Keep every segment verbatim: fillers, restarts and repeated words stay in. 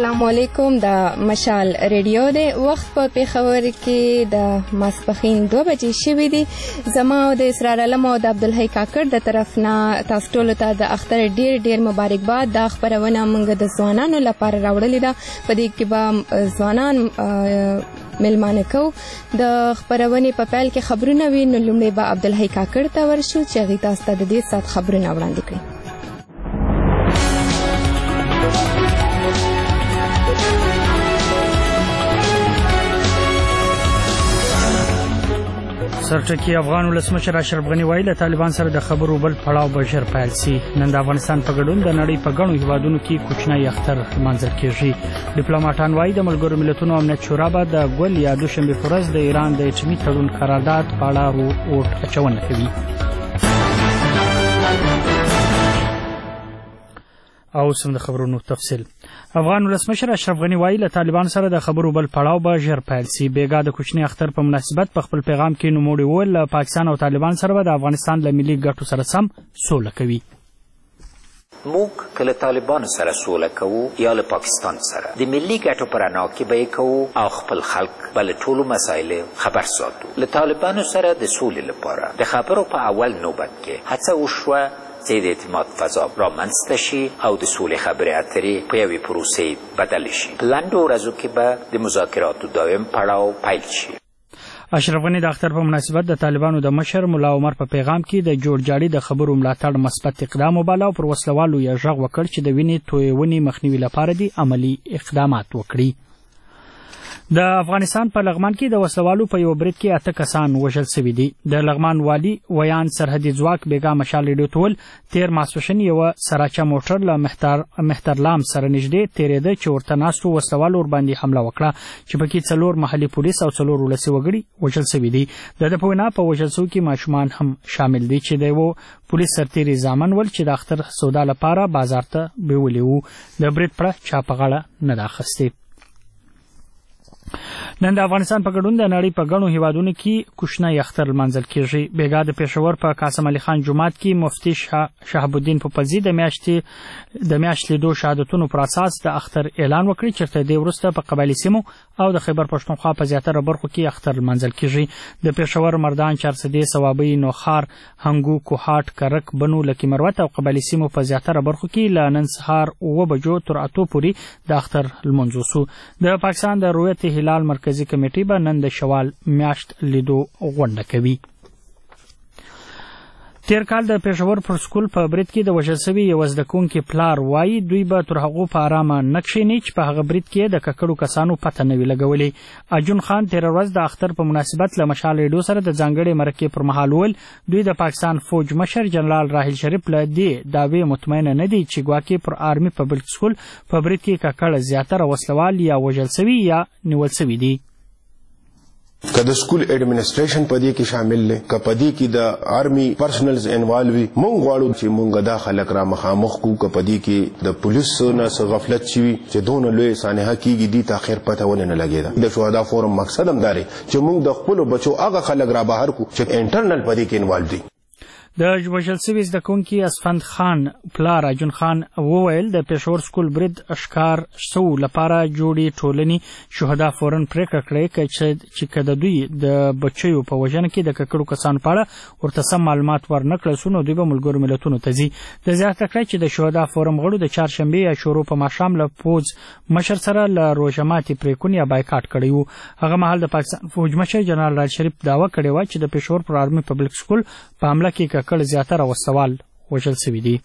السلام علیکم. د مشال ریډیو د وخت په پیښور کې د ماسپخین دوه بجې شوې دي. زما او د اسرار علم او د عبدالحی کاکړ د طرف نه تاسو ټولو ته د اختر ډیر ډیر مبارکباد. دا خبرونه موږ د ځوانانو لپاره راوړلې ده. په دې کې به ځوانان ملمانه کو. د خبرونې په پیل کې خبرونه وي، نو لومړی به عبدالحی کاکړ ته ورشو چې هغې تاسو ته د دې ساعت خبرونه وړاندې کړي. سرټکی افغان ولسمشر اشرف غنی وایي له طالبان سره د خبرو بل پړاو به ژر پیل سي. نن د افغانستان په ګډون د نړۍ په ګڼو هیوادونو کې کوچنی اختر لمانځل کېږي. ډیپلوماټان وایي د ملګرو ملتونو امنیت شورا به د ګل یا دوشنبې په ورځ د ایران د اټومي تړون قرارداد په اړه اوټ اچونه کوي. او سم د خبرونو تفصیل. افغان ولسمشر اشرف غنی وایي له طالبان سره د خبرو بل پړاو به ژر پیل سي. بیګا د کوچني اختر په مناسبت په خپل پیغام کې نوموړي وویل له پاکستان او طالبان سره به د افغانستان له ملي ګټو سره سم سوله کوي. موږ که له طالبانو سره سوله کوو یا له پاکستان سره د ملي ګټو په رڼا کې به یې کوو او خپل خلک به له ټولو مسایلو خبر ساتو. له طالبانو سره د سولې لپاره د خبرو په اول نوبت کې هڅه وشوه چې د اعتماد فضا رامنځته شي او د سولې خبرې اترې په یوې پروسې بدل شي. په لنډو ورځو کې به د مذاکراتو دویم پړاو پیل شي. اشرف غنی د اختر په مناسبت د طالبانو د مشر ملا عمر په پیغام کې د جوړجاړي د خبرو ملاتړ مثبت اقدام وباله او پر وسلوالو یې غږ وکړ چې د وینې تویونې مخنیوي لپاره دي عملی اقدامات وکړي. د افغانستان په لغمان کې د وسلوالو په یو برید کې اته کسان وژل شوي دي. د لغمان والی ویان سرحدي ځواک بیګا مشال ریډیو ته ویل تیر ماسپښین یوه سراچه موټر له مهترلام سره نږدې تېرېده چې ورته ناستو وسلوالو ورباندې حمله وکړه چې پکې څلور محلي پولیس او څلور ولسي وګړي وژل شوي دي. د ده په وینا په وژل شوو کې ماشومان هم شامل دي چې د یوه پولیس سرتېري زامن ول چې د اختر سودا لپاره بازار ته بیولي وو. د برید پړه چا په غاړه نه ده اخیستې. نن د افغانستان په ګډون د نړۍ په ګڼو هیوادونو کې کوچنی اختر لمانځل کېږي. بیګا د پېښور په قاسم علي خان جومات کې مفتي شهاب الدین پوپلزي د میاشتې د میاشت لیدو شهادتونو پر اساس د اختر اعلان وکړي چې تر دې وروسته په قبایلي سیمو او د خیبر پښتونخوا په زیاتره برخو کې اختر لمانځل کېږي. د پېښور، مردان، چارسدې، صوابۍ، نوخار، هنګو، کوهاټ، کرک، بنو، لکي مروت او قبایلي سیمو په زیاتره برخو کې له نن سهار اوه بجو تر اتو پورې د اختر لمونځ وسو. د پاکستان د رویت هلال مرکزي کمیټې به نن د شوال میاشت لیدو غونډه کوي. تیر کال د پېښور پر سکول په برید کې د وژل شوي یوه زده کوونکي پلار وایي دوی به تر هغو په ارامه نه کښېني چې په هغه برید کې د ککړو کسانو پته نه وي لګولې. اجون خان تېره ورځ د اختر په مناسبت له مشال ریډیو سره د ځانګړې مرکې پر مهال وویل دوی د پاکستان فوج مشر جنرال راحیل شریف له دې دعوې مطمئنه نه دي چې ګواکې پر آرمي پبلک سکول په برید کې ککړ زیاتره وسلوال یا وژل شوي یا نیول شوي دي. که د سکول ایڈمنسټریشن پدې کې شامل لې که پدې کې د آرمی پرسنلز انوالو وي. مونږ غواړو چې مونږ دا خلک را مخامخ کو که پدې کې د پولیسو نه څه غفلت شوي چې دونه لوی سانحه کېږي دي ته خیر پته ونه نه لګېده. د شهدا فورم مقصد هم دا دی چې مونږ د خپلو بچو هغه خلک را بهر کو چې انټرنل پدې کې انوالو دي. د وژل شوي زده کوونکي اسفند خان پلار اجون خان وویل د پېښور سکول برید ښکار شوو لپاره جوړې ټولنې شهدا فورن پرېکړه کړې چې که د دوی د بچیو په وژنه کې د ککړو کسانو په اړه ورته سم معلومات ورنه کړل سو نو دوی به ملګرو ملتونو ته ځي. د زیاته کړه چې د شهدا فورم غړو د چهارشنبې یا شروع په ماښام له پوځ مشر سره له روژه ماتې پرېکون یا بایکاټ کړی وو. هغه مهال د پاکستان فوج مشر جنرال راحیل شریف دعوه کړې وه چې د پېښور پر آرمي پبلک سکول په حمله کې ککړ زیاتره وسوال وژل شوي دي.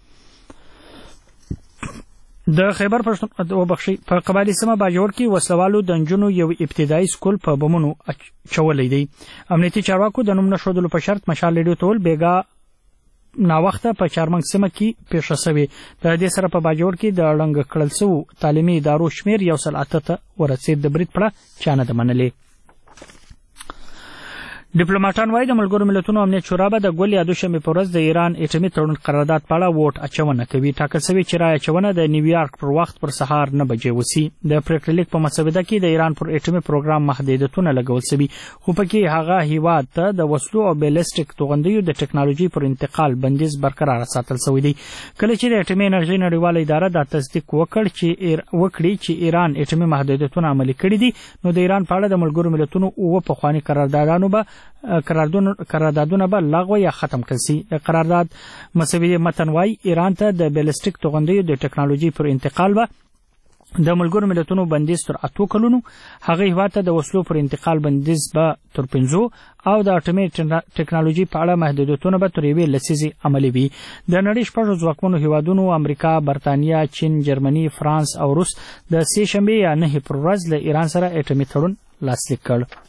د خیبر پښتونخوا په قبایلي سیمه باجوړ کې وسلوالو د نجونو یو ابتدایي سکول په بمونو اچولی دی. امنیتي چارواکو د نوم نه ښودلو په شرط مشال ریډیو ته ویل بیګا ناوخته په چارمنګ سیمه کې پیښه شوې. د دې سره په باجوړ کې د ړنګ کړل شوو تعلیمي ادارو شمېر یو سل اته ته ورسېد. د برید پړه چا نه ده منلې. ډیپلوماټان وايي د ملګرو ملتونو امنیت شورا به د ګل یادو شنبې په ورځ د ایران اټومي تړون قرارداد په اړه ووټ اچونه کوي. ټاکل شوې چې رایه اچونه د نیویارک پر وخت پر سهار نه بجې وسی. د پریکړې لیک په مسوده کې د ایران پر اټومي پروګرام محدودیتونه لګول شوي، خو پکې هغه هیواد ته د وسلو او بیلسټیک توغندیو د ټکنالوژي پر انتقال بندیز برقرار ساتل شوی دی. کله چې د اټومي انرژي نړیواله اداره دا تصدیق وکړ چې ایر وکړي چې ایران اټومي محدودیتونه عملي کړي دي، نو د ایران په اړه د ملګرو ملتونو اوه پخواني قراردادونه به قراردادونه قراردادونه به لغوه یا ختم کړي شي. قرارداد مسوده متن وايي ایران ته د بیلسټیک توغندیو د ټکنالوژي پر انتقال به د ملګرو ملتونو بندیز تر اتو کلونو، هغه هیواد ته د وسلو پر انتقال بندیز به تر پنځو او د اټومي ټکنالوژي په اړه محدودیتونه به تر یوې لسیزې عملي وي. د نړۍ شپږو ځواکمنو هیوادونو امریکا، برتانیا، چین، جرمني، فرانس او روس د سې شنبې یا نهې پر ورځ له ایران سره اټومي تړون لاسلیک کړ.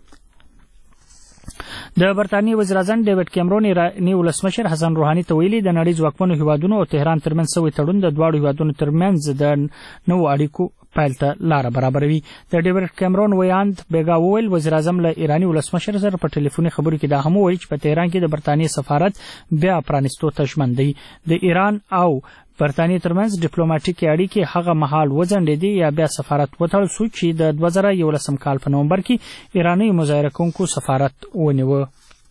د برتانیې وزیر اعظم ډیوډ کیمرون ایراني ولسمشر حسن روحاني ته ویلي د نړۍ ځواکمنو هیوادونو او تهران ترمنځ شوی تړون د دواړو هیوادونو ترمنځ د نوو اړیکو پیل ته لاره برابروي. د ډیوډ کیمرون ویاند بیګا وویل وزیر اعظم له ایراني ولسمشر سره په ټلیفوني خبرو کې دا هم وویل چې په تهران کې د برتانیې سفارت بیا پرانیستو ته ژمن دی. د ایران او برتانیې ترمنځ ډیپلوماټیکي اړیکې هغه مهال وځنډېدې یا بیا سفارت وتړل شو چې د دوه زره یولسم کال په نومبر کې ایراني مظاهره کوونکو سفارت ونیوه.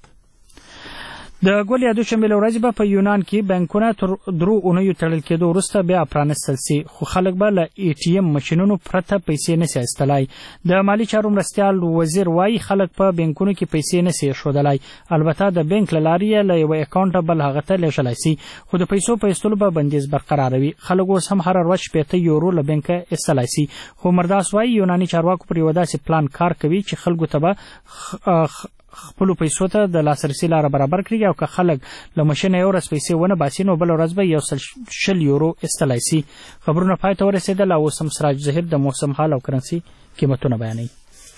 د ګل یادو شنبې له ورځې به په یونان کې بانکونه تر درو اونیو تړل کېدو وروسته بیا پرانیستل شي، خو خلک به له ای ټي ایم ماشینونو پرته پیسې نشي ایستلای. د مالي چارو مرستیال وزیر وایي خلک په بانکونو کې پیسې نشي ایښودلای، البته د بانک له لارې له یوه اکاونټه بل هغه ته لیږلی شي، خو د پیسو په ایستلو به بندیز برقرار وي. خلک اوس هم هره ورځ شپېته یورو له بانکه ایستلی شي، خو مرداس وایي یوناني چارواکو پر یوه داسې پلان کار کوي چې خلکو ته به خپلو پیسو ته د لاسرسي لاره برابر کړي، او که خلک له ماشینه یو ورځ پیسې ونه باسي نو بله ورځ به یو سل شل یورو ایستلی شي. خبرونه پای ته ورسېدل او اوس هم سراج ظهیر د موسم حال او کرنسي قیمتونه بیانوي.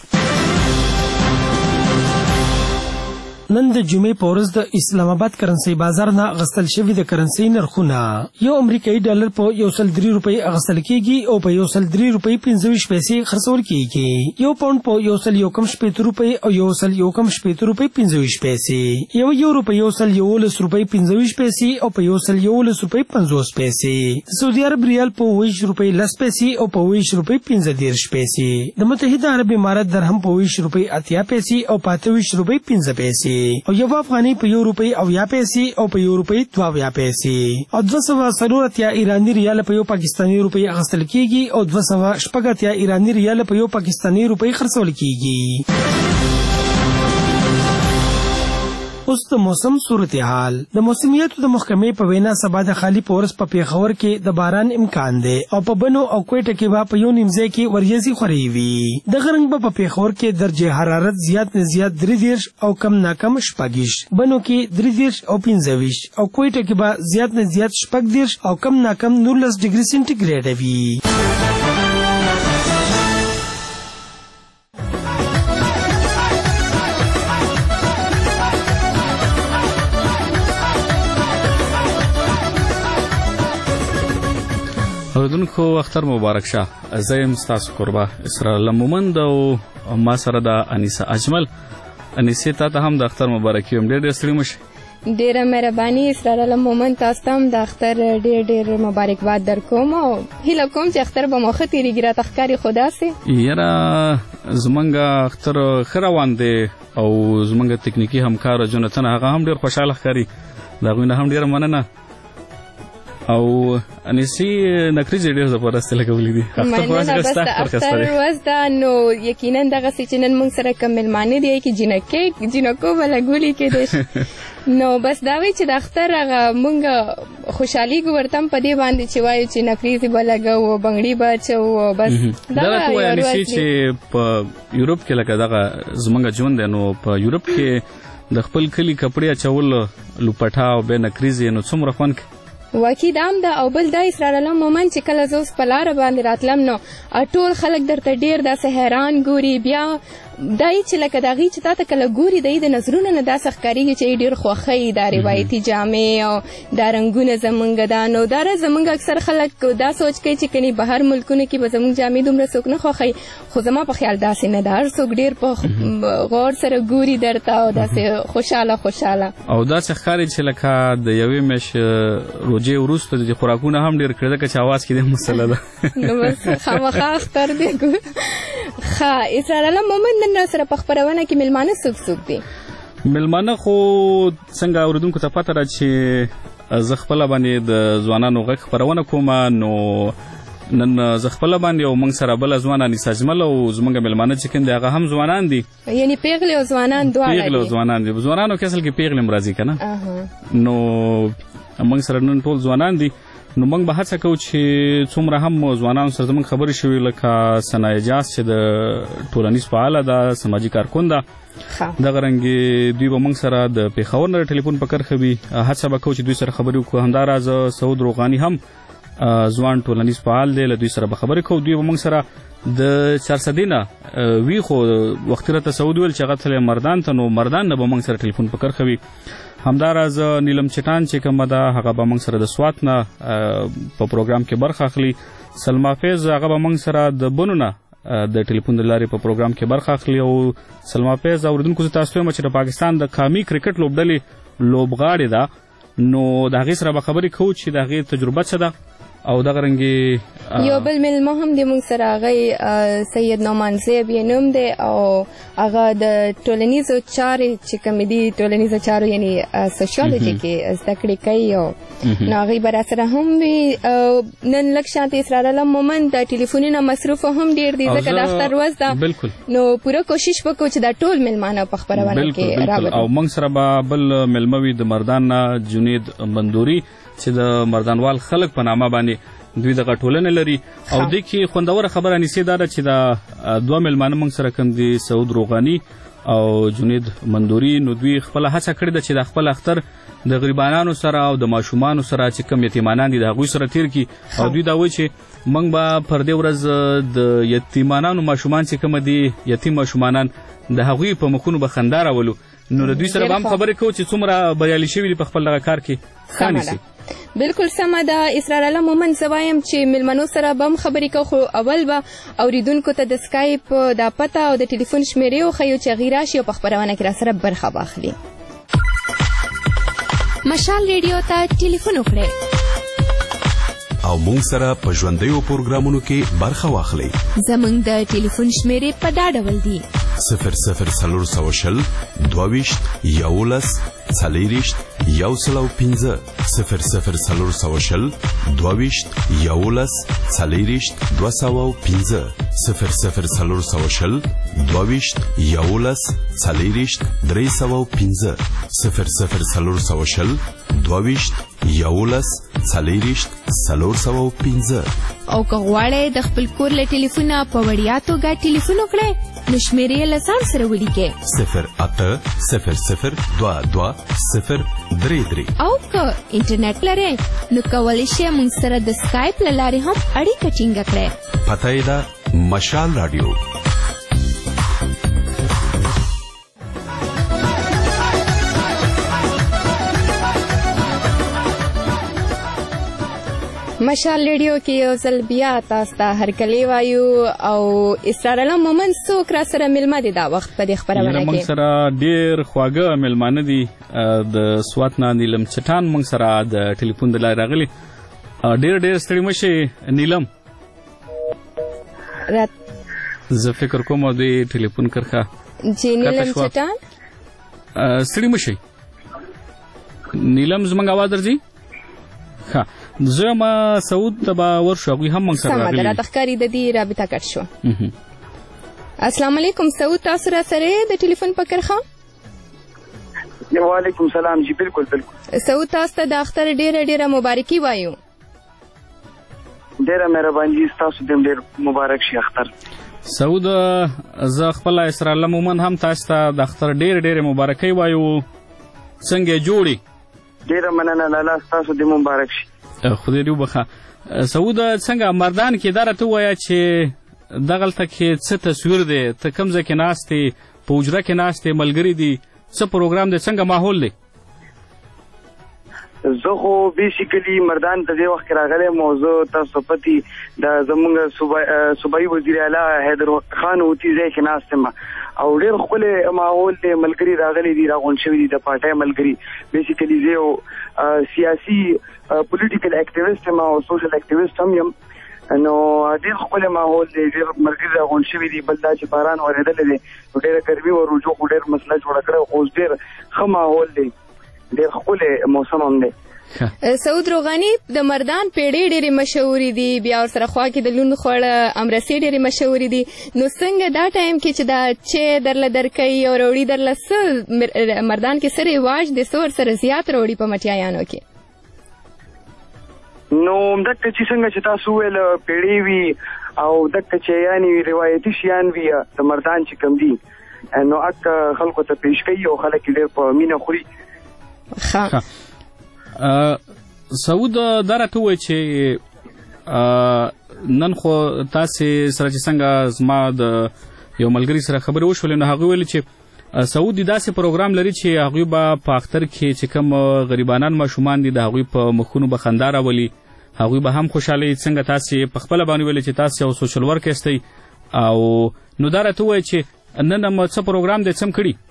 نن د جمعې په ورځ د اسلام آباد کرنسي بازار نه اغستل شوي د کرنسي نرخونه یو امریکایي ډالر په یو سل درې روپۍ اغستل کېږي او په یو سل درې روپۍ پنځه ویشت پیسې خرڅول کېږي. یو پاونډ په یو سل یو کم شپېته روپۍ او یو سل یو کم شپېته روپۍ پنځه ویشت پیسې، یو یورو په یو سل یولس روپۍ پنځه ویشت پیسې او په یو سل یولس روپۍ پنځوس پیسې، د سعودي عرب ریال په اوه ویشت روپۍ لس پیسې او په اوه ویشت روپۍ پنځه دېرش پیسې، د متحده عرب امارات درهم په اوه ویشت روپۍ اتیا پیسې او په اته ویشت روپۍ پنځه پیسې، او یو افغاني په یو روپۍ اویا پیسې او په یو روپۍ دوه اویا پیسې، او دوه سوه څلور اتیا ایراني ریال په یو پاکستاني روپۍ اخیستل کېږي او دوه سوه شپږ اتیا ایراني ریال په یو پاکستاني روپۍ خرڅول کېږي. اوس د موسم صورتحال. د موسمیاتو د محکمې په وینا سبا د خالي په ورځ په پیښور کې د باران امکان دی او په بنو او کوټه کې به په یو نیم ځای کې وریځې خورې وي. دغه رنګ به په پیښور کې درجه حرارت زیات نه زیات درې دېرش او کم نه کم شپږ ویشت، بنو کې درې دېرش او پنځه ویشت او کوټه کې به زیات نه زیات شپږ دېرش او کم نه کم نولس ډګري سنټیګریډ وي. اوریدونکو اختر مبارک شه. زه یم ستاسو قربه اسرائیل مومند او ما سره د انیسه اجمل. انیسه ته هم د اختر مبارک یم. ډېر ډېر ستړي مه شئ. ډېره مهرباني اسرائیل مومند، تاسو ته هم د اختر ډېر ډېر مبارکباد در کوم او هیله کوم چې اختر به مو ښه تېرېږي، راته ښکاري خو داسې. یاره زمونږ اختر ښه روان دی او زمونږ تکنیکي همکار جونتن هغه هم ډېر خوشحاله ښکاري، د هغوی نه هم ډېره مننه. او انیسي نکریزې ډېر زبردستې لګولې دي. مننه. بس د اختر ورځ ده نو یقینا دغسې چې نن موږ سره کوم مېلمانه دي چې جینکې جینکو به لګولي کېدای شي نو بس دا وایي چې د اختر هغه موږ خوشحالېږو ورته هم په دې باندې چې وایو چې نکریزې به لګوو، بنګړي به اچوو. بس دغه ته وایي انیسي چې په یوروپ کې لکه دغه زموږ ژوند دی نو په یوروپ کې د خپل کلي کپړې اچول لوپټا او بیا نکریزې نو څومره خوند کوي. واقعي دا هم ده. او بل دا اسرائیل مومند چې کله زه اوس په لاره باندې راتلم نو ټول خلک درته ډېر داسې حیران ګوري، بیا دای چې لکه دغه چې تاسو کله ګوري د نظرونو نه داسې ښکاریږي چې ډیر خوخی دا روایتي جامې او دا رنگونه زمونږ دا نو دا زمونږ اکثر خلک دا سوچ کوي چې کني بهر ملکونو کې به زمونږ جامې دومره څوک نه خوخی خو زما په خیال داسې نه ده، هر څوک ډیر په غور سره ګوري درته او داسې خوشاله خوشاله او داسې ښکاري چې لکه د یوې میاشتې روژې وروسته د خوراکونه هم ډېر کړي ځکه چې اواز کې د مسله ده نو بس خامخا اختر دی ښه. اسرار الله مومند نن راسره په خپرونه کې میلمانه څوک څوک دي؟ میلمانه خو څنګه اورېدونکو ته پته ده چې زه خپله باندې د ځوانانو غږ خپرونه کوم، نو نن زه خپله باندې او موږ سره بله ځوانه انیسه اجمل او زموږ میلمانه چې کوم دي هغه هم ځوانان دي، یعنې پیغلې او ځوانان دواړه دي. پیغلې او ځوانان دي، ځوانانو کې اصل کې پیغلې هم راځي که نه، نو موږ سره نن ټول ځوانان دي. نو موږ به هڅه کوو چې څومره هم ځوانانو سره زموږ خبرې شوي لکه ثنا اجاز چې د ټولنیز فعاله ده، سماجي کارکون ده، دغه رنګې دوی به موږ سره د پېښور نه د ټلیفون په کرښه وي، هڅه به کوو چې دوی سره خبرې وکړو. همداراز سعود روغاني هم ځوان ټولنیز فعال دی، له دوی سره به خبرې کوو. دوی به موږ سره د چارسدې نه وي، خو وختي راته سعود ویل چې هغه تللی مردان ته، نو مردان نه به موږ سره ټلیفون په کرښه وي. همداراز نیلم چټان چې کومه ده هغه به موږ سره د سوات نه په پروګرام کې برخه اخلي. سلما فیض هغه به موږ سره د بنو نه د ټلیفون د لارې په پروګرام کې برخه اخلي. او سلما فیض اورېدونکو زه تاسو وایم چې د پاکستان د قامي کرکټ لوبډلې لوبغاړې ده، نو د هغې سره به خبرې کوو چې د هغې تجربه څه ده. او دغه رنګې یو بل میلمه هم د موږ سره هغه سید نعمان زیب یې نوم دی او هغه د ټولنیزو چارې چې کومې دي ټولنیزو چارو یعنې سوشیالوجي کې زده کړې کوي، او نو هغوی به راسره هم وي. نن لږ شانته اسرار الله مومند د ټلیفونونه مصروفه هم ډېر دي ځکه د اختر ورځ ده، نو پوره کوشش وکړو چې دا ټول میلمانه په خپرونه کې راوړو. او موږ سره به بل میلمه وي د مردان نه جنید مندوري چې د مردانوال خلک په نامه باندې دوی دغه ټولنه لري. او دې کې خوندوره خبره انیسې دا ده چې دا دوه میلمانه موږ سره کوم دي سعود روغاني او جنید مندوري، نو دوی خپله هڅه کړې ده چې د خپل اختر د غریبانانو سره او د ماشومانو سره چې کوم یتیمانان دي د هغوی سره تیر کړي. او دوی دا وایي چې موږ به پر دې ورځ د یتیمانانو ماشومان چې کومه دي یتیم ماشومانان د هغوی په مخونو به خندا راولو. نو د دوی سره به هم خبرې کوو چې څومره بریالي شوي دي په خپل دغه کار کې. ښه نیسي بالکل سمه ده. اسرار الله مومند زه وایم چې میلمنو سره به هم خبرې کوو، خو اول به اورېدونکو ته د سکایپ دا پته او د ټلیفون شمېرې وښیو چې هغوی راشي او په خپرونه کې راسره برخه واخلي. مشال ریډیو ته ټلیفون وکړئ او مونږ سره په ژوندیو پروګرامونو کې برخه واخلئ. زموږ د ټلیفون شمېرې په دا ډول دي: صفر صفر څلور سوه شل دوه ویشت یولس څلېرویشت یو سل او پنځه، صفر صفر څلور سوه شل دوه ویشت یولس څلېرویشت دوه سوه او پنځه، صفر صفر څلور سوه شل دوه ویشت یولس څلېرویشت درې سوه او پنځه، صفر صفر څلور سوه شل دوه ویشت یولس څلېرویشت څلور سوه او پنځه. او که غواړئ د خپل کور له ټلیفونه په وړیا توګه ټلیفون وکړئ نو شمېرې یې له ځان سره ولیکئ: صفر اته صفر صفر دوه دوه صفر درې درې. او که انټرنیټ لرئ نو کولی شئ موږ سره د سکایپ له لارې هم اړیکه ټینګه کړئ. پته یې ده مشال راډیو. مشال ریډیو کې یو ځل بیا تاسو ته هرکلی وایو. او اسرار الله مومند څوک را سره میلمه دي دا وخت په دې خپرونه کې؟ موږ سره ډېر خواږه میلمانه دي. د سوات نه نیلم چټان موږ سره د ټلیفون د لارې راغلي. ډېر ډېر ستړي مه شئ نیلم. زه فکر کوم دوی ټلیفون کرښه جی نیلم چټان ستړي مه شئ. نیلم زموږ اواز درځي؟ ښه زه ما سعود ته به ورشو، هغوی هم موږ سره راغلي. سمه ده، راته ښکاري د دې رابطه کټ شوه. السلام علیکم سعود، تاسو را سره د ټلیفون په کرښه؟ وعلیکم سلام. جی بالکل بالکل. سعود تاسو ته د اختر ډېره ډېره مبارکي وایو. ډېره مهرباني، ستاسو دې ډېر مبارک شي اختر. سعود زه خپله اسرار الله مومند هم تاسو ته د اختر ډېرې ډېرې مبارکۍ وایو. څنګه یې جوړې؟ ډېره مننه لالا، ستاسو دې مبارک شي. خدای دې وبخښه. سعود څنګه مردان کې دا راته ووایه چې دغلته کې څه تصویر دی؟ ته کوم ځای کې ناست یې؟ په حجره کې ناست یې؟ ملګري دي؟ څه پروګرام دی؟ څنګه ماحول دی؟ زه خو بیسیکلی مردان ته دې وخت کې راغلی یم او زه تاسو پتي د زموږ صوبایي وزیر اعلی حیدر خان اوتي ځای کې ناست یم او ډېر ښکلی ماحول دی. ملګري راغلي دي، راغونډ شوي دي د پارټۍ ملګري. بیسیکلی زه یو سیاسي پولیټیکل اکټیویسټ یم او سوشل اکټیویسټ هم یم. نو ډېر ښکلی ماحول دی، ډېر ملګري راغونډ شوي دي. بل دا چې باران ورېدلی دی نو ډېره ګرمي او رجوع خو ډېر مسله جوړه کړې خو اوس ډېر ښه ماحول دی، ډېر ښکلی موسم هم دی. سعود روغاني د مردان پیړې ډېرې مشهورې دي، بیا ورسره خوا کې د لوند خوړه امرسي ډېرې مشهورې دي. نو څنګه دا ټایم کې چې دا چې درله درکوي او راوړي درله څه مردان کې څه رواج دی، څه ورسره زیات راوړي په مټیایانو کې؟ نو دکه چې څنګه چې تاسو وویل پیړې وي او دکه چیانې وي، روایتي شیان وي د مردان چې کوم دي، نو اک خلکو ته پیش کوي او خلک ډېر په مینه خوري. ښه سعود دا راته ووایه چې نن خو تاسې سره چې څنګه زما د یو ملګري سره خبرې وشولې نو هغوی ویلې چې سعود داسې پروګرام لري چې هغوی به په اختر کې چې کوم غریبانان ماشومان دي د هغوی په مخونو به خندا راولي، هغوی به هم خوشحاله څنګه تاسې په خپله باندې ویلې چې تاسې یو سوشل ورک یاستئ او نو دا راته ووایه چې نن هم څه پروګرام دی، څه هم کړي؟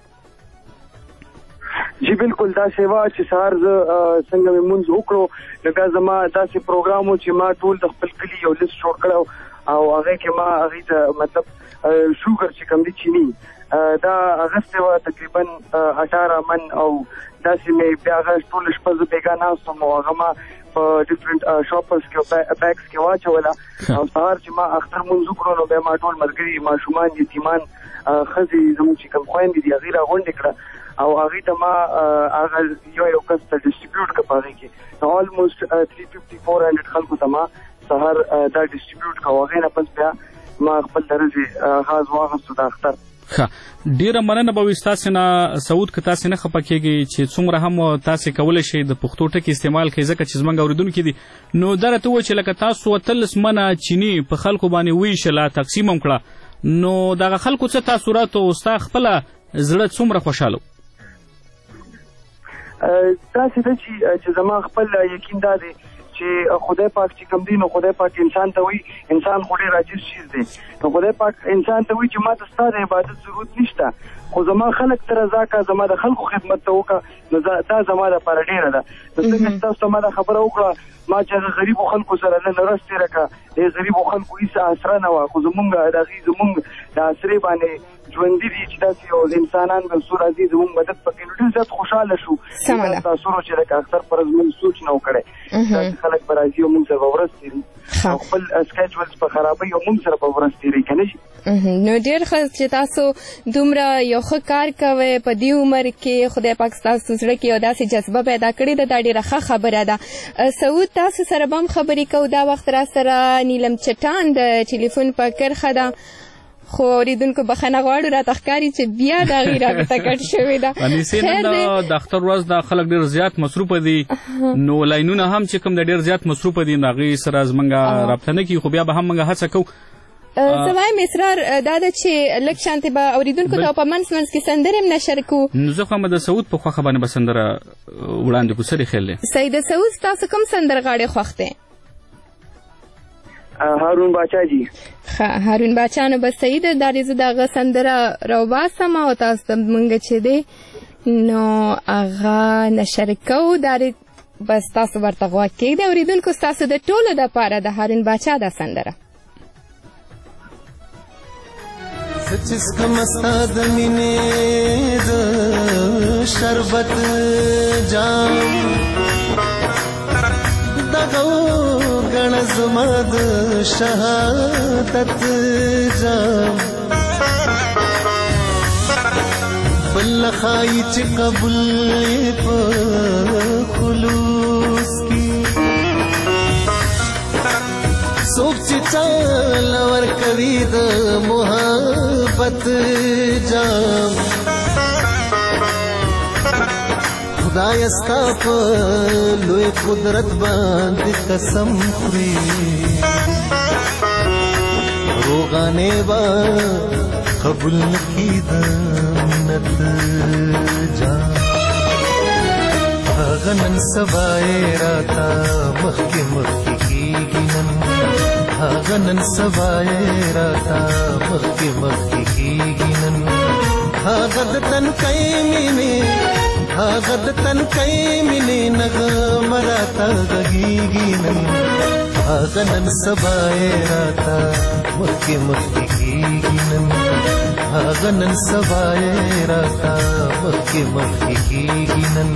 جی بالکل دا سیوا چې سهار زه څنګه مې مونځ وکړو نو بیا زما داسې پروګرام و چې ما ټول د خپل کلي یو لیست جوړ کړی او هغې کې ما هغې ته مطلب شوګر چې کوم دي چیني دا اغستې وه تقریبا اټاره من او داسې مې بیا هغه ټوله شپه زه بېګا ناست وم او هغه ما په ډفرنټ شاپرز کې او بیګز کې واچوله او سهار چې ما اختر مونځ وکړو نو بیا ما ټول ملګري ماشومان یتیمان ښځې زموږ چې کوم خویندې دي هغې راغونډې کړه او هغې ته ما هغه یو یو کس ته ډسټریبیوټ کړه په هغې کې نو آلموسټ تھری ففټي فور هنډرډ خلکو ته ما سهار دا ډسټریبیوټ کړه او هغې نه پس بیا ما خپل د ورځې غاز واخیستو د اختر. ښه ډېره مننه به وي ستاسې نه سعود، که تاسې نه خفه کېږئ چې څومره هم تاسې کولی شئ د پښتو ټکي استعمال کړئ ځکه چې زموږ اورېدونکي دي. نو دا راته ووایه چې لکه تاسو اتلس منه چیني په خلکو باندې وویشله تقسیم هم کړه نو دغه خلکو څه تاثرات او ستا خپله زړه څومره خوشحاله و؟ داسې ده چې زما خپل یقین دا دی چې خدای پاک چې کوم دی نو خدای پاک انسان ته وایي انسان خو ډېر عاجز چیز دی نو خدای پاک انسان ته وایي چې ما ته ستا د عبادت ضرورت نشته خو زما خلک ته رضا کړه، زما د خلکو خدمت ته وکړه نو دا زما دپاره ډېره ده. نو څنګه چې تاسو ته ما دا خبره وکړه ما چې هغه غریبو خلکو سره نن ورځ تېره کړه د غریبو خلکو هېڅ اسره نه وه خو زمونږ د هغې زمونږ د اسرې باندې ژوندي دي چې داسې یو انسانان به څو راځي زمونږ مدد پکې نو ډېر زیات خوشحاله شو. تاثرو چې لکه اختر پر ورځ موږ سوچ نه و کړی داسې خلک به راځي او موږ سره به ورځ تېري او خپل سکیجولز په خرابوي او موږ سره به ورځ تېري که نه شي. نو ډېر ښه چې تاسو دومره یو ښه کار کوئ په دې عمر کې خدای پاک ستاسو زړه کې یو داسې جذبه پیدا کړې ده دا ډېره ښه خبره ده. سعود تاسو سره به هم خبرې کوو دا وخت را سره نیلم چټان د ټلیفون په کرښه ده خو اورېدونکو بخښنه غواړو راته ښکاري چې بیا د هغې رابطه کټ شوې ده. انیسې نن د اختر ورځ د خلک ډېر زیات مصروفه دي نو لاینونه هم چې کوم د ډېر زیات مصروفه دي نو هغې سره زموږ رابطه نه کېږي خو بیا به هم موږ هڅه کوو. زه وایم اسرار دا ده چې لږ شانتې به اورېدونکو ته په منځ منځ کې سندرې هم نشر کړو. نو زه خو هم د سعود په خوښه باندې به سندره وړاندې کړو. څه دې خیال دی؟ صحیح د سعود ستاسو کوم سندرغاړی خوښ دی؟ هارون باچا جی. ښه هارون باچا نو بس صحیح ده دا زه د هغه سندره راوباسم او تاسو ته مونږ چې دی نو هغه نشر کوو دا بس تاسو ورته غوږ کېږدئ اورېدونکو ستاسو د ټولو دپاره د هارون باچا دا سندره. څښکم ستا د مینې د شربت جام دغه وګڼه زما د شهادت جام بل ښایي چې قبول یې په خلوص کې څوک چې چاله ورکوي د محبت جام خدای ستا په لوی قدرت باندې قسم خوري روغ روغانې به قبول نکي د منت جام هغه نن سبا یې راته مخکې مخکې کېږي نن هغه نن سبا یې راته مخکې مخکې کېږي نن هغه د تنکۍ مینې هغه د تنکۍ مینې نغمه راته غږېږي نن هغه نن سبا یې راته مخکې مخکې کېږي نن هغه نن سبا یې راته مخکې مخکې کېږي نن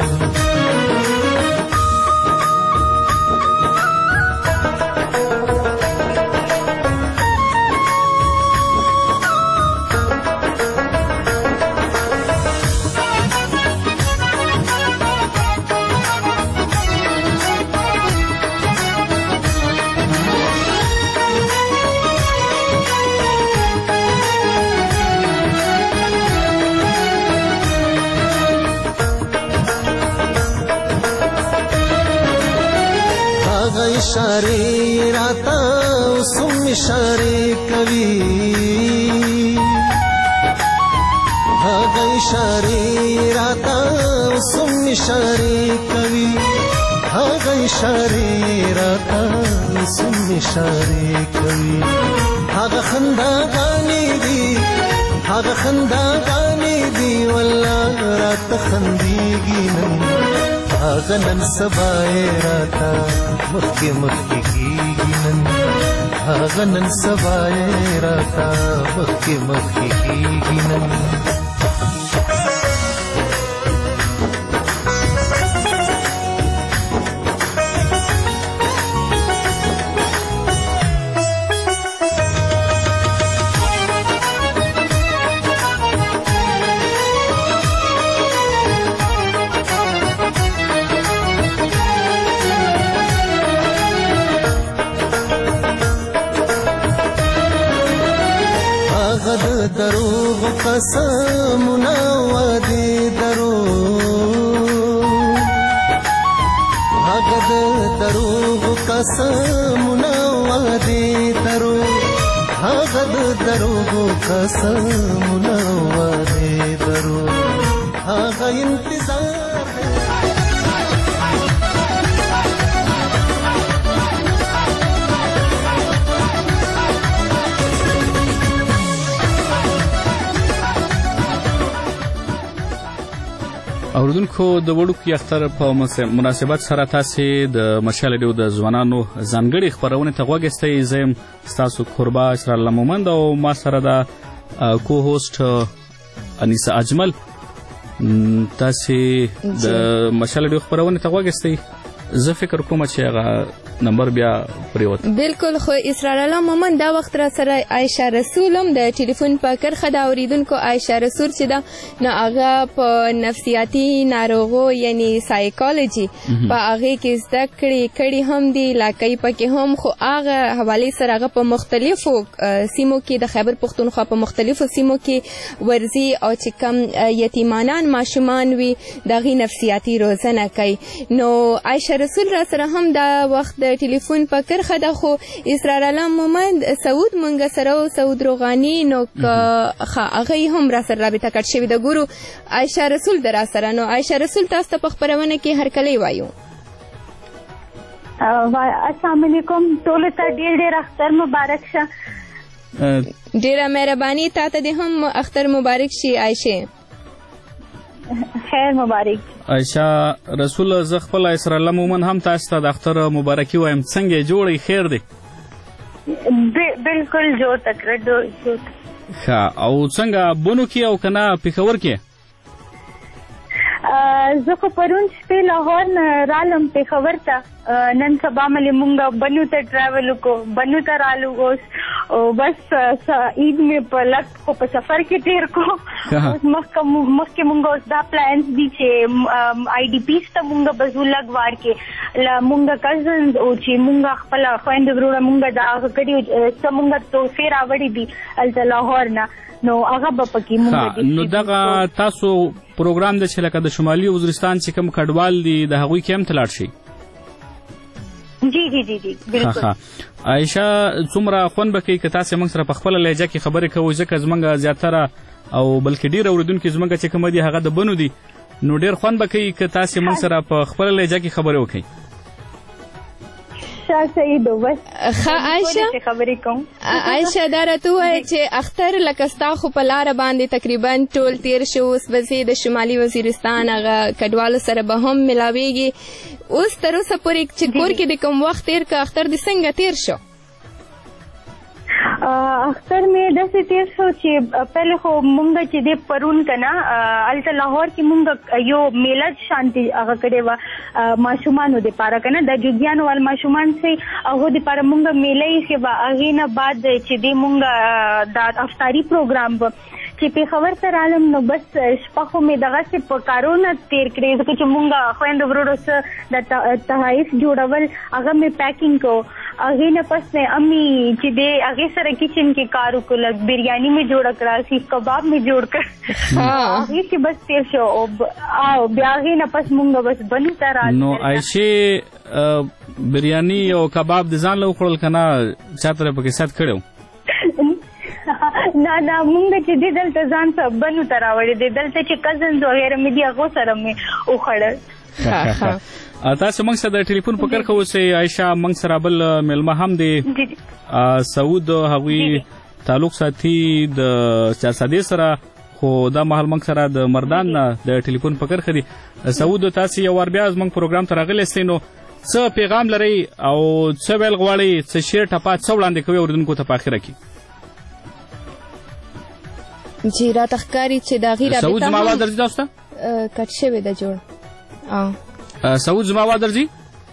इशारे राता सुम इशारे कवि भागा इशारे राता सुम इशारे कवि भागा इशारे राता सुम इशारे कवि भागा खंदा गाने दी भागा खंदा गाने दी वल्ला रात खंदीगी नन هغه نن سبا یې راته مخکې مخکې کېږي نن هغه نن سبا یې راته مخکې مخکې کېږي نن دروغ قسمنا وعدې دروغ هغه د دروغ قسمنا وعدې دروغ هغه د دروغ قسمنا وعدې دروغ هغه انتظار اوردونکو د وړوکي اختر په مناسبت سره تاسې د مشال ریډیو د ځوانانو ځانګړي خپرونې ته غوږ ایستی زه یم ستاسو کوربه اسرار الله مومند او ما سره د کو هوسټ انیسه اجمل تاسې د مشال ریډیو خپرونې ته غوږ ایستی زه فکر کوم چې هغه نمبر بیا پریوت بالکل خو اسرار الله مومند دا وخت را سره عایشه رسول هم د ټلیفون په کرخه د اوریدونکو عایشه رسول چې دا نو هغه په نفسیاتي ناروغو یعنی سایکالوجي په هغه کې زده کړې کړي هم دي لاکۍ پکې هم خو هغه حواله سره هغه په مختلفو سیمو کې د خیبر پختونخوا په مختلفو سیمو کې ورزي او چې کم یتیمانان ماشومان وي دغه نفسیاتي روزنه کوي نو عایشه رسول را سره هم دا وخت د ټلیفون په کرخه ده خو اسرار الله مومند سعود مونږ سره او سعود روغاني نو هغه هم را سره رابطه کړ شوی د ګورو عایشه رسول در سره نو عایشه رسول تاسو ته په خبرونه کې هر کله وایو السلام علیکم ټول ته ډیر ډیر اختر مبارک شه ډیره مهرباني تاسو ته هم اختر مبارک شي عایشه خیر مبارک عایشه رسول زه خپل اسرار الله مومند هم تاسو ته د اختر مبارکي وایم څنګه جوړی خیر دی بالکل جوړ تکړه جوړ ښه او څنګه بونو کې او کنه پېښور کې زه خو پرون شپې لاهور نه رالم پېښور ته نن سبا مې مونږ بنو ته ټراول وکړو بنو ته رالو اوس او بس عید مې په لږ خو په سفر کې تېر کړو اوس مخکې مخکې مونږ اوس دا پلانس دي چې آی ډي پیس ته مونږ به ځو لږ وار کې له مونږ کزنز او چې مونږ خپله خویندې وروڼه مونږ د هغه کړي څه مونږ تحفې راوړي دي هلته لاهور نه نو هغه به پکې مونږ نو دغه تاسو پروګرام د چې لکه د شمالي وزیرستان چې کوم کډوال دي د هغوی کې هم ته لاړ شئ جی جی جی جی بالکل. عایشه څومره خوند به کوي که تاسې موږ سره په خپله لهجه کې خبرې کوئ، ځکه زموږ زیاتره او بلکې ډېر اورېدونکي زموږ چې کومه دي هغه د بنو دي، نو ډېر خوند به کوي که تاسې موږ سره په خپله لهجه کې خبرې وکړئ. ښه عایشه خبرې کوم. عایشه دا راته ووایه چې اختر لکه ستا خو په لاره باندې تقریبا ټول تیر شو، اوس به زه د شمالي وزیرستان هغه کډوالو سره به هم ملاویږي. اوس تر اوسه پورې چې کور کې د کوم وخت تیر که اختر دې څنګه تیر شو؟ اختر مې داسې تیر شو چې پهله خو مونږ چې د پرون کنه الته لاهور کې مونږ یو میله شانتي هغه کړې وه ماشومانو دپاره کنه د جوګیانو وال ماشومان چې هغو دپاره مونږ میله ایښې وه. هغې نه بعد چې دی مونږ د افطاري پروګرام به چې پېښور ته رالم نو بس شپه خو مې دغسې په کارونه تیر کړې، ځکه چې مونږ خویندو ورورو څه د تحایف جوړول هغه مې پیکینګ کو. هغې نه پس مې امي چې دی هغې سره کچن کې کار وکړو، لږ بریاني مې جوړه کړه، سیخ کباب مې جوړ کړ، هغې کې بس تیر شو. او بیا هغې نه پس مونږ بس بنو ته رالو. نو عایشې بریاني او کباب د ځان له وخوړل که نه چا ته پکې سات کړی و؟ نه نه مونږ چې دی دلته ځان ته بنو ته راوړی دی، دلته چې کزنز وغیره مې دي هغو سره مې وخوړل. تاسو موږ سره د ټلیفون په کرښه اوسئ. عایشه موږ سره بل میلمه هم دی سعود، هغوی تعلق ساتي د سیاسادې سره، خو دا مهال موږ سره د مردان نه د ټلیفون په کرښه دي. سعود تاسې یو وار بیا زموږ پروګرام ته راغلی استئ، نو څه پیغام لرئ او څه ویل غواړئ، څه شعر ټپه څه وړاندې کوئ اورېدونکو ته په اخره کې؟ چې راته ښکاري چې د هغې رابطه سعود زما آواز درځي تاسو ته؟ کټ شوې ده جوړ. سعود زما آواز درځي؟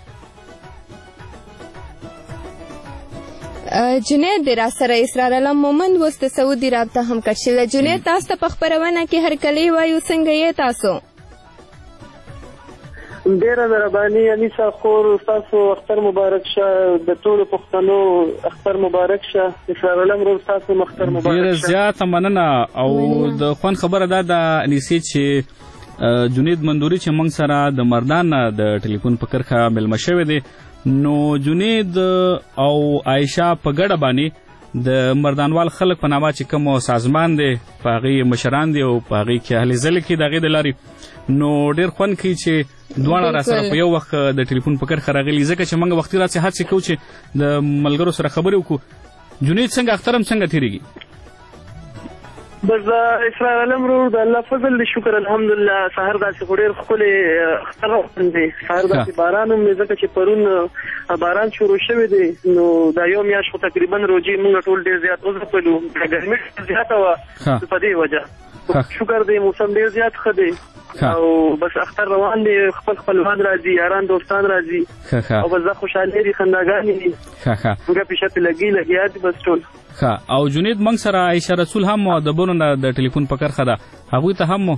جنید دی را سره اسرار علم مومند اوس د سعودي رابطه هم کټ شوې ده. جنید تاسو ته په خپرونه کې هرکلی وایو، څنګه یې تاسو؟ ډېره مهرباني انیسه خور، ستاسو اختر مبارک شه، د ټولو پښتنو اختر مبارک شه. اسرار علم ورور ستاسو هم اختر مبارک شه. ډېره زیاته مننه. او د خوند خبره دا ده انیسې چې جنید مندوري چې موږ سره د مردان نه د ټلیفون په کرښه میلمه شوی دی، نو جنید او عایشه په ګډه باندې د مردانوال خلک په نامه چې کوم سازمان دی په هغې مشران دي او په هغې کې هلې ځلې کې د هغې د لارې، نو ډېر خوند کوي چې دواړه را سره په یو وخت د ټلیفون په کرښه راغلي، ځکه چې موږ وختي راسې هڅې کوو چې د ملګرو سره خبرې وکړو. جنید څنګه اختر هم څنګه تېرېږي؟ بس اسرار علم ورور د الله فضل دی، شکر الحمدلله. سهار داسې خو ډېر ښکلی اختر روان دی، سهار داسې باران هم دی، ځکه چې پرون باران شروع شوی دی، نو دا یو میاشت خو تقریبا روجې موږ ټول ډېر زیات وځپلو، ګرمي ډېر زیاته وه په دې وجه. شکر دی موسم ډېر زیات ښه دی او بس اختر روان دی، خپل خپلوان راځي، یاران دوستان راځي او بس دا خوشحالۍ دي، خنداګانې دي، ګپې شپې لګي لګیا دي بس ټول. ښه. او جنید موږ سره عایشه رسول هم د بنو نه د ټلیفون په کرښه ده، هغوی ته هم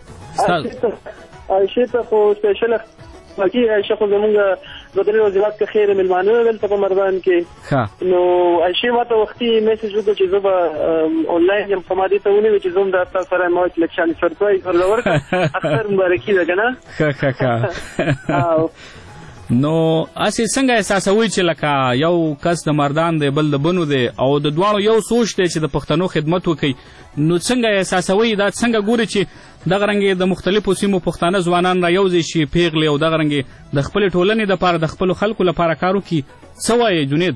عایشې ته خو سپیشل باقي عایشه خو زمونږ د درې وزارت کې خیر مېلمانه دلته په مردان کې، نو عایشې ما ته وختي میسج وکړ چې زه به آنلاین یم، خو ما دې ته ونیوې چې زه هم د تاسو سره ما ورته لږ شانې سرپرایز ورله ورکړم. اختر مبارکي ده که نه؟ ښه ښه ښه. نو اسې څنګه احساسوئ چې لکه یو کس د مردان دی بل د بنو دی او د دواړو یو سوچ دی چې د پښتنو خدمت وکړي، نو څنګه احساسوئ دا څنګه ګوري چې دغه رنګې د مختلفو سیمو پښتانه ځوانان را یوځای شي پیغلې او دغه رنګې د خپلې ټولنې دپاره د خپلو خلکو لپاره کار وکړي؟ څه وایې جنید؟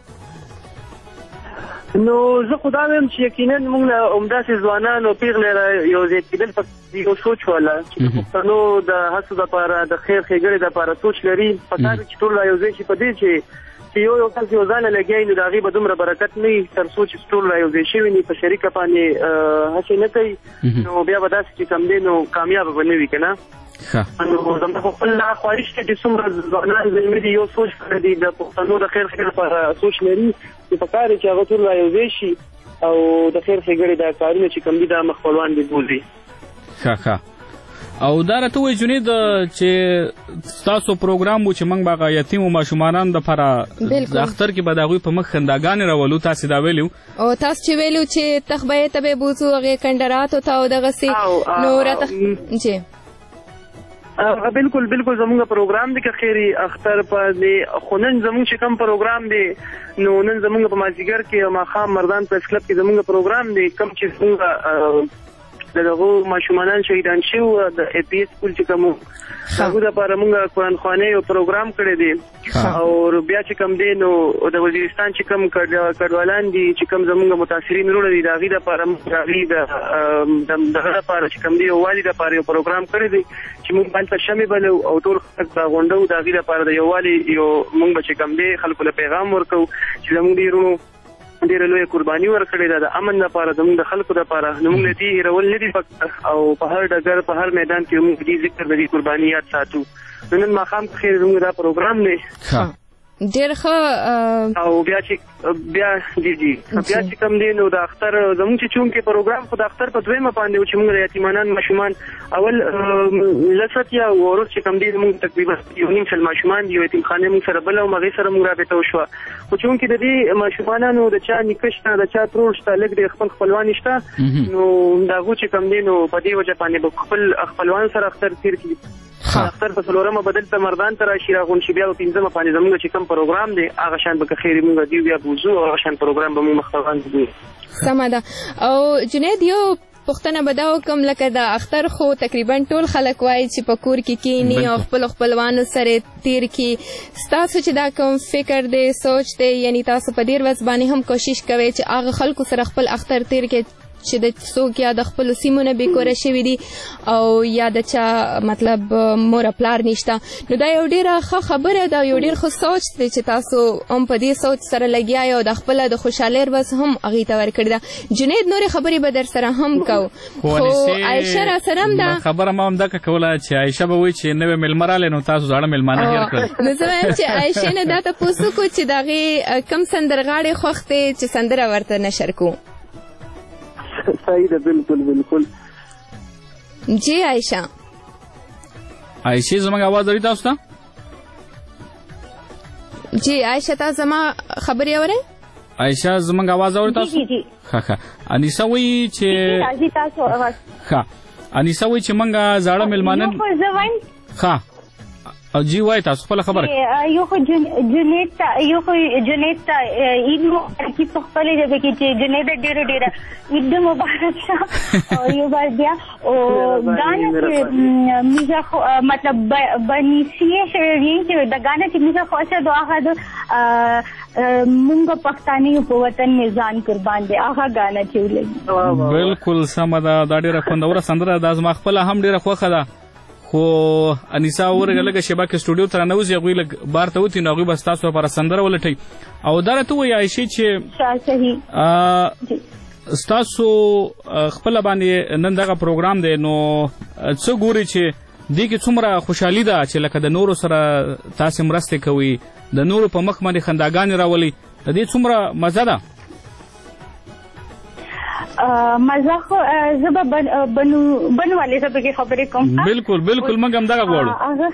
نو زه خو دا وایم چې یقینا موږ له همداسې ځوانان او پیغلې را یوځای کېدل په یو سوچ واله چې د پښتنو د هڅو دپاره د خیر ښېګړې دپاره سوچ لري، پکار چې ټول را یوځای شي په دې چې چې یو یو کس یو ځانه لګیایي نو د هغې به دومره برکت نه وي تر څو چې ټول را یوځای شوي نه په شریکه باندې هڅې نه کوي، نو بیا به داسې چې کم دی نو کامیابه به نه وي که نه. نو زما خو خپل دا خواهش دی چې څومره ځوانان زلمي دي یو سوچ کړی دی د پښتنو د خیر ښېګړې لپاره سوچ لري، چې پکار دی چې هغه ټول را یوځای شي او د خیر ښېګړې دا کارونه چې کوم دي دا مخ په وړاندې بوځي. ښه ښه. او دا راته وایي جنید چې ستاسو پروګرام و چې موږ به هغه یتیمو ماشومانانو دپاره د اختر کې به د هغوی په مخ خنداګانې راولو، تاسې دا ویلي او تاسو چې ویلو چې تخبیې ته به بوځو هغې کندراتو ته او دغسې نو راته جی بالکل بالکل زموږ پروګرام دی که خیری اختر په دې خو نن زموږ چې کوم پروګرام دی نو نن زموږ په مازدیګر کې ماښام مردان پریس کلب کې زموږ پروګرام دی کوم چې زموږ دغه ماشومان شهیدان شوي د ای پی سکول چې کوم هغه لپاره موږ قرآن خوانۍ یو پروګرام کړی دی او بیا چې کوم دی نو د وزیرستان چې کوم کډوالان دي چې کوم زموږ متاثرین وروڼه دي د هغې لپاره موږ هغې د دغه لپاره چې کوم دی یووالي لپاره یو پروګرام کړی دی چې موږ هلته شمې بلو او ټول خلک راغونډو د هغې لپاره د یووالي یو موږ به چې کوم دی خلکو له پیغام ورکوو چې زموږ دې وروڼو ډېره لویه قرباني ورکړې ده د امن لپاره زموږ د خلکو لپاره نو موږ له دې هېرول نه دي پکار او په هر ډګر په هر میدان کې موږ دې ذکر د دې قرباني یاد ساتو نو نن ماښام په خیر زموږ دا پروګرام دی ډېر ښه او بیا چې بیا جی جی بیا چې کوم دی نو د اختر زموږ چې چونکې پروګرام خو د اختر په دویمه باندې و چې موږ د یتیمانان ماشومان اول لس اتیا وروسته چې کوم دی زموږ تقریبا یو نیم سل ماشومان دي یو یتیمخانې موږ سره بله او هغې سره موږ رابطه وشوه خو چونکې د دې ماشومانانو د چا نیکه شته د چا ترور شته لږ د خپل خپلوان شته نو د هغو چې کوم دی نو په دې وجه باندې به خپل خپلوان سره اختر تېر کړي اختر په څلورمه بدل ته مردان ته راشي راغون شي بیا په پنځمه باندې زموږ چې کوم پروګرام دی هغه شان به که خیر موږ دی بیا بوزو او هغه شان پروګرام به موږ مخ وړاندې کوو سمه ده او جنید یو پوښتنه به دا وکړم لکه د اختر خو تقریبا ټول خلک وایي چې په کور کې کښېني او خپلو خپلوانو سره تیر کړي ستاسو چې دا کوم فکر دی سوچ دی یعنی تاسو په ډېر وخت باندې هم کوشش کوئ چې هغه خلکو سره خپل اختر تیر کړي چې د څوک یا د خپلو سیمو نه بېکوره شوي دي او یا د چا مطلب مور پلار نشته نو دا یو ډېره ښه خبره ده یو ډېر ښه سوچ دی چې تاسو هم په دې سوچ سره لګیا یو د خپله د خوشحالۍ ورځ هم هغې ته ورکړې ده جنید نورې خبرې به در سره هم کوو خو عایشه را سره هم ده خبره ما هم دغه کوله چې عایشه به وایي چې نوې مېلمه راغلی نو تاسو زاړه مېلمانه هېر کړل نو زه وایم چې عایشې نه دا تپوس وکړو چې د هغې کوم سندرغاړې خوښ دی چې سندره ورته نشر کړو صحیح ده بالکل بالکل جی عایشه عایشه زموږ आवाज لري تاسو ته جی عایشه تاسو زما خبرې اورئ عایشه زموږ आवाज اورئ تاسو جی جی ښه ښه انیسه وایي چې راځي تاسو आवाज ښه انیسه وایي چې موږ زاړه مېلمانه یو خو زه وایم ښه او جی وای تاسو خپل خبره یو خو جنید ته یو خو جنید ته عید مبارکي په خپلې ژبه کې چې جنید ډېره ډېره عید مبارک شه او یو بار بیا او ګانا چې میزه مطلب بنیسیه شوی چې د ګانا چې میزه خوښه دو هغه د مونږ پښتانه په وطن مې ځان قربان دی هغه ګانا چې ولګي بالکل سمه ده دا ډېره خوندوره سندره ده زما خپله هم ډېره خوښه ده خو انیسا ورګه لګه شبا کې سټوډیو تر نه وځي غوي لګ بار ته وتی نو غوي بس تاسو لپاره سندره ولټي او دا ته وایي عایشه چې صحیح تاسو خپل باندې نن دغه پروګرام دی نو څه ګوري چې دې کې څومره خوشحالي ده چې لکه د نورو سره تاسو مرسته کوي د نورو په مخ باندې خنداګانې راولي د دې څومره مزه ده مزه خو زه به بنو بنوالې ژبه کې خبرې کوم بالکل بالکل موږ هم دغه غواړو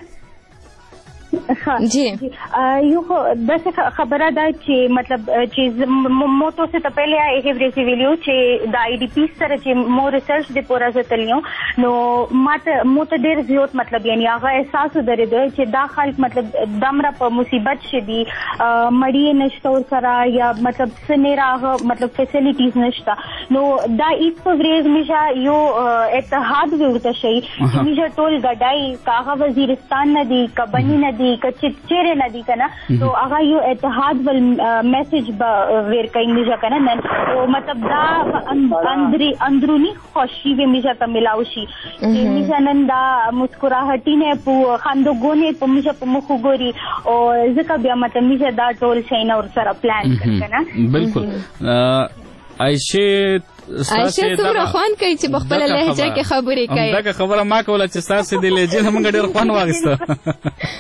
جی یو داسې خبره ده چې مطلب چې مو تاسو ته پهله یې ورسې ویلو چې د آی ډي پی سره چې مو ریسرچ د پورا زتلیو نو ماته مو ته ډېر زیات مطلب یعنی هغه احساس درېده چې دا خلک مطلب دمره په مصیبت شدي مړی نشته ور سره یا مطلب سنیرا هغه مطلب فیسیلیټیز نشته نو دا ایک په ورځ میشه یو اتحاد ورته شي میشه ټول ګډای کاغه وزیرستان نه دی کبنی نه دی که چیرې نه دي که نه نو هغه یو اتحاد ول میسج به ور کوي میشه که نه نن او مطلب دا اندرونی خوشي به میشه ته میلاو شي چې میشه نن دا مسکراهټي نه په خندوګونې په میشه په مخ وګوري او ځکه بیا مطلب میشه دا ټول شی نه ورسره پلان کړ که نه بالکل عایشه عایشه څومره خوند کوي چې په خپله لهجه کې خبرې کوي همدغه خبره ما کوله چې ستاسې د لهجې نه موږ ډېر خوند واخیسته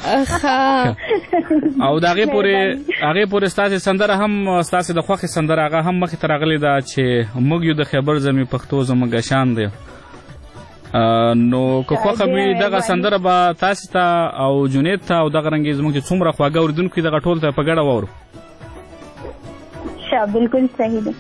او د هغې پورې هغې پورې ستاسې سندره هم ستاسې د خوښې سندره هغه هم مخې ته راغلې ده چې موږ یو د خیبر زمي پښتو زموږ شان دی نو که خوښه وي دغه سندره به تاسې ته او جنید ته او دغه رنګې زموږ چې څومره خواږه اورېدونکي دغه ټول ته په ګډه واورو ښه بالکل صحیح ده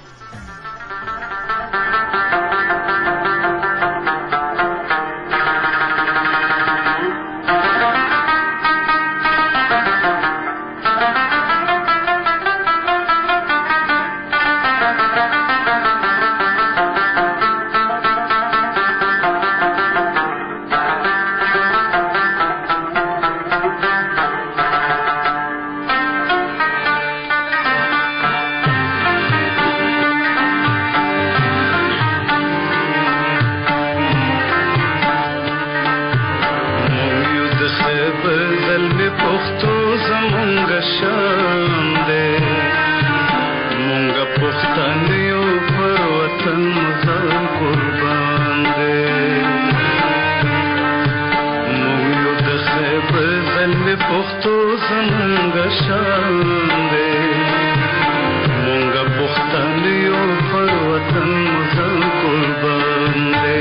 شان دی مونږه پښتانه یو پر وطن ځان قربان دی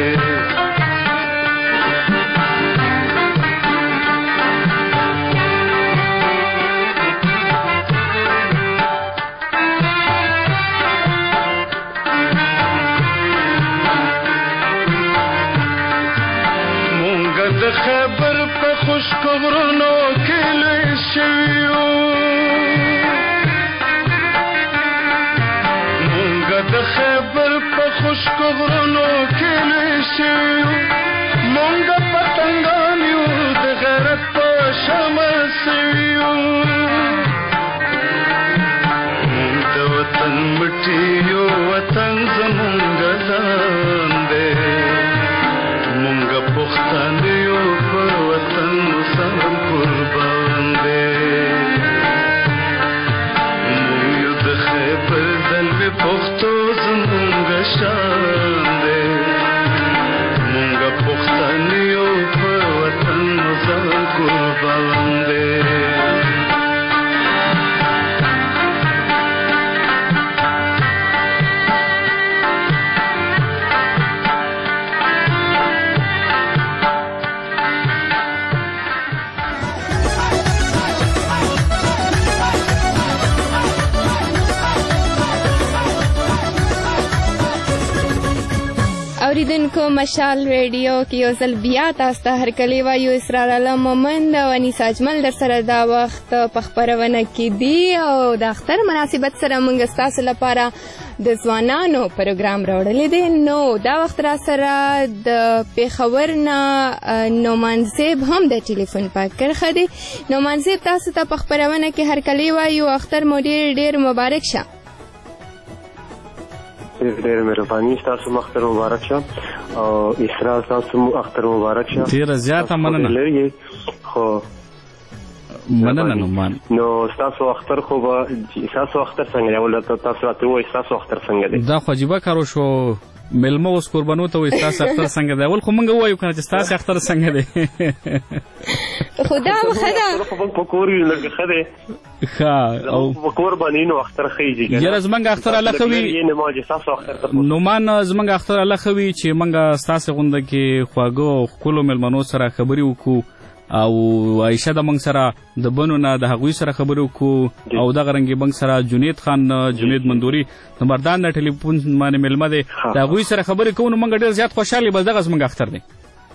د خبر په خشک غرونو کې لوی شوي یو مونږ د خبر په خشک غرونو کې لوی شوي یو مونږ پتنګان یو د غیرت په شمع سوي یو مونږ د وطن مټي یو وطن زمونږ ځان دی مونږ پښتانه یو پر وطن سم قربان دی مونږ یو د خیبر زلمې پښتو زمونږ شان دی مونږ پښتانه یو پر وطن سم قربان دی اوریدونکو مشال ریډیو کې یو ځل بیا تاسو ته هرکلی وایو اسرار الله مومند او انیس اجمل در سره دا وخت په خپرونه کې دی او د اختر مناسبت سره موږ ستاسو لپاره د ځوانانو پروګرام راوړلی دی نو دا وخت را سره د پېښور نه نومان صاحب هم د ټلیفون په کرښه دی نومان صاحب تاسو ته په خپرونه کې هرکلی وایو اختر مو ډېر ډېر مبارک شه ډېر مهرباني ستاسو اختر مبارک شه او اسرار تاسو اختر مبارک شه ډېره زیاته مننه خو مننه نومان نو ستاسو اختر خو به ستاسو اختر څنګه دی ولته تاسو راته وایي ستاسو اختر څنګه دی دا خو عجیبه کار وشو مېلمه اوس قربانو ته وایي ستاسو اختر څنګه دی اول خو موږ ووایو که نه چې ستاسو اختر څنګه دی خو دا ښه ده په کور وي لږ ښه دی ښه او په کور باندې نو اختر خیږي یاره زمونږ اختر الله ښه وي نومان زمونږ اختر الله ښه وي چې موږ ستاسې غونډه کې خواږه او ښکلو مېلمنو سره خبرې وکړو او عایشه د موږ سره د بنو نه د هغوی سره خبرې وکړو او دغه رنګې موږ سره جنید خان جنید مندوري د مردان د ټلیفون باندې مېلمه دی د هغوی سره خبرې کوو نو موږ ډېر زیات خوشحال بس دغه زموږ اختر دی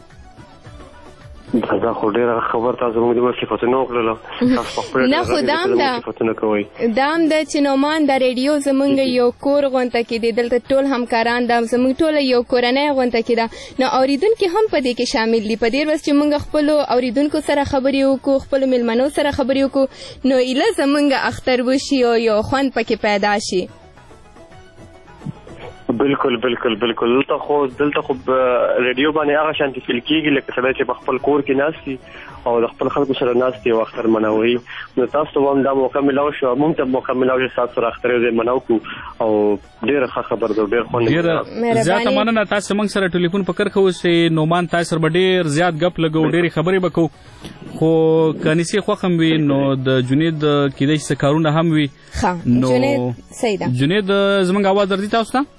دا خو ډېره خبر تاسو موږ د صفتونه وکړله نه خو دام ده دام ده چې نومان د ریډیو زموږ یو کور غونډه کې دی دلته ټول همکاران ده زموږ ټوله یو کورنۍ غونډه کې ده نو اورېدونکي هم په دې کې شامل دي په دې ورځ چې موږ خپلو اورېدونکو سره خبرې وکړو خپلو مېلمنو سره خبرې وکړو نو ایله زموږ اختر وشي او یو خوند پکې پیدا شي بالکل بالکل بالکل دلته خو دلته خو ریډیو باندې هغه شانتي فیل کېږي لکه سړی چې په خپل کور کې ناست وي او د خپل خلکو سره ناست وي او اختر منوي نو تاسو ته هم دا موقع میلاو شو موږ ته موقع میلاو چې تاسو سره اختر یې منو کړو او ډېره ښه خبر ده ډېر خوند ډېره زیاته مننه تاسو موږ سره ټلیفون په کرښه اوسئ نومان تاسو سره به ډېر زیات ګپ لګو ډېرې خبرې به کوو خو که انیسې خوښ هم وي نو د جنید کېدای شي څه کارونه هم وي نو جنید زموږ اواز درځي تاسو ته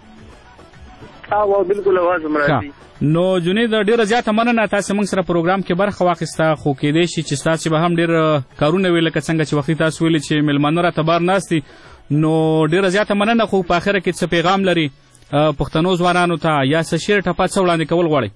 او بالکل आवाज مرادي نو جنید ډیره زیاته مننه تاسو موږ سره پروګرام کې برخه واخیسته خو کېدای شي چې تاسو به هم ډیر کارونه ویل لکه څنګه چې وخت تاسو ویل چې ملمنو را تبار ناشتي نو ډیره زیاته مننه خو په اخر کې څه پیغام لري پښتنو ځوانانو ته یا څه شعر ټپه څه وړاندې کول غواړي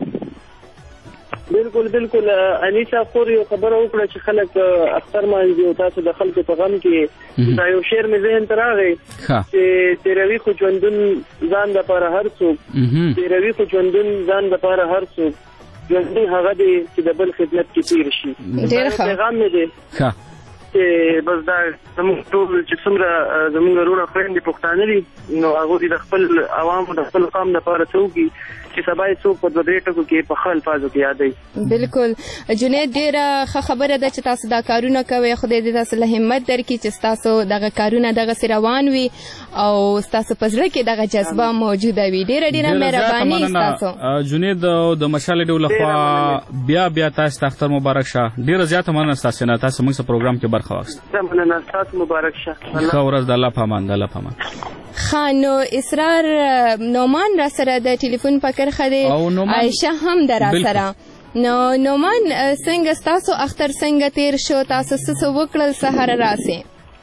بالکل بالکل انیسا خور یو خبره وکړه چې خلک اختر مانځي او تاسو د خلکو په غم کې دا یو شعر مې ذهن ته راغی چې تیروي خو ژوندون ځان دپاره هر څوک تیروي خو ژوندون ځان دپاره هر څوک ژوندون هغه دی چې د بل خدمت کې تېر شي پیغام مې دی چې بس دا زموږ ټول چې څومره زموږ وروڼه خویندې پښتانه دي نو هغوی د خپل عوامو د خپل قام دپاره څه وکړي چې سبا یې څوک په دوه درې ټکو کې په ښه الفاظو کې یادوي بالکل جنید ډېره ښه خبره ده چې تاسو دا کارونه کوئ خدای دې تاسو له همت درکړي چې ستاسو دغه کارونه دغسې روان وي او ستاسو په زړه کې دغه جذبه موجوده وي ډېره ډېره مهرباني ستاسو جنید د مشال ډیو لخوا بیا بیا تاسو ته اختر مبارک شه ډېره زیاته مننه ستاسو نه تاسو موږ سره پروګرام کې برخه واخیسته. مننه، ستاسو مبارک شه. ښه ورځ، د الله په امان، د الله په امان. ښه، نو اسرار نومان را سره د ټلیفون په کرښه دی، عایشه هم د را سره. نو نومان څنګه ستاسو اختر څنګه تیر شو؟ تاسو څه وکړل سهار راسې؟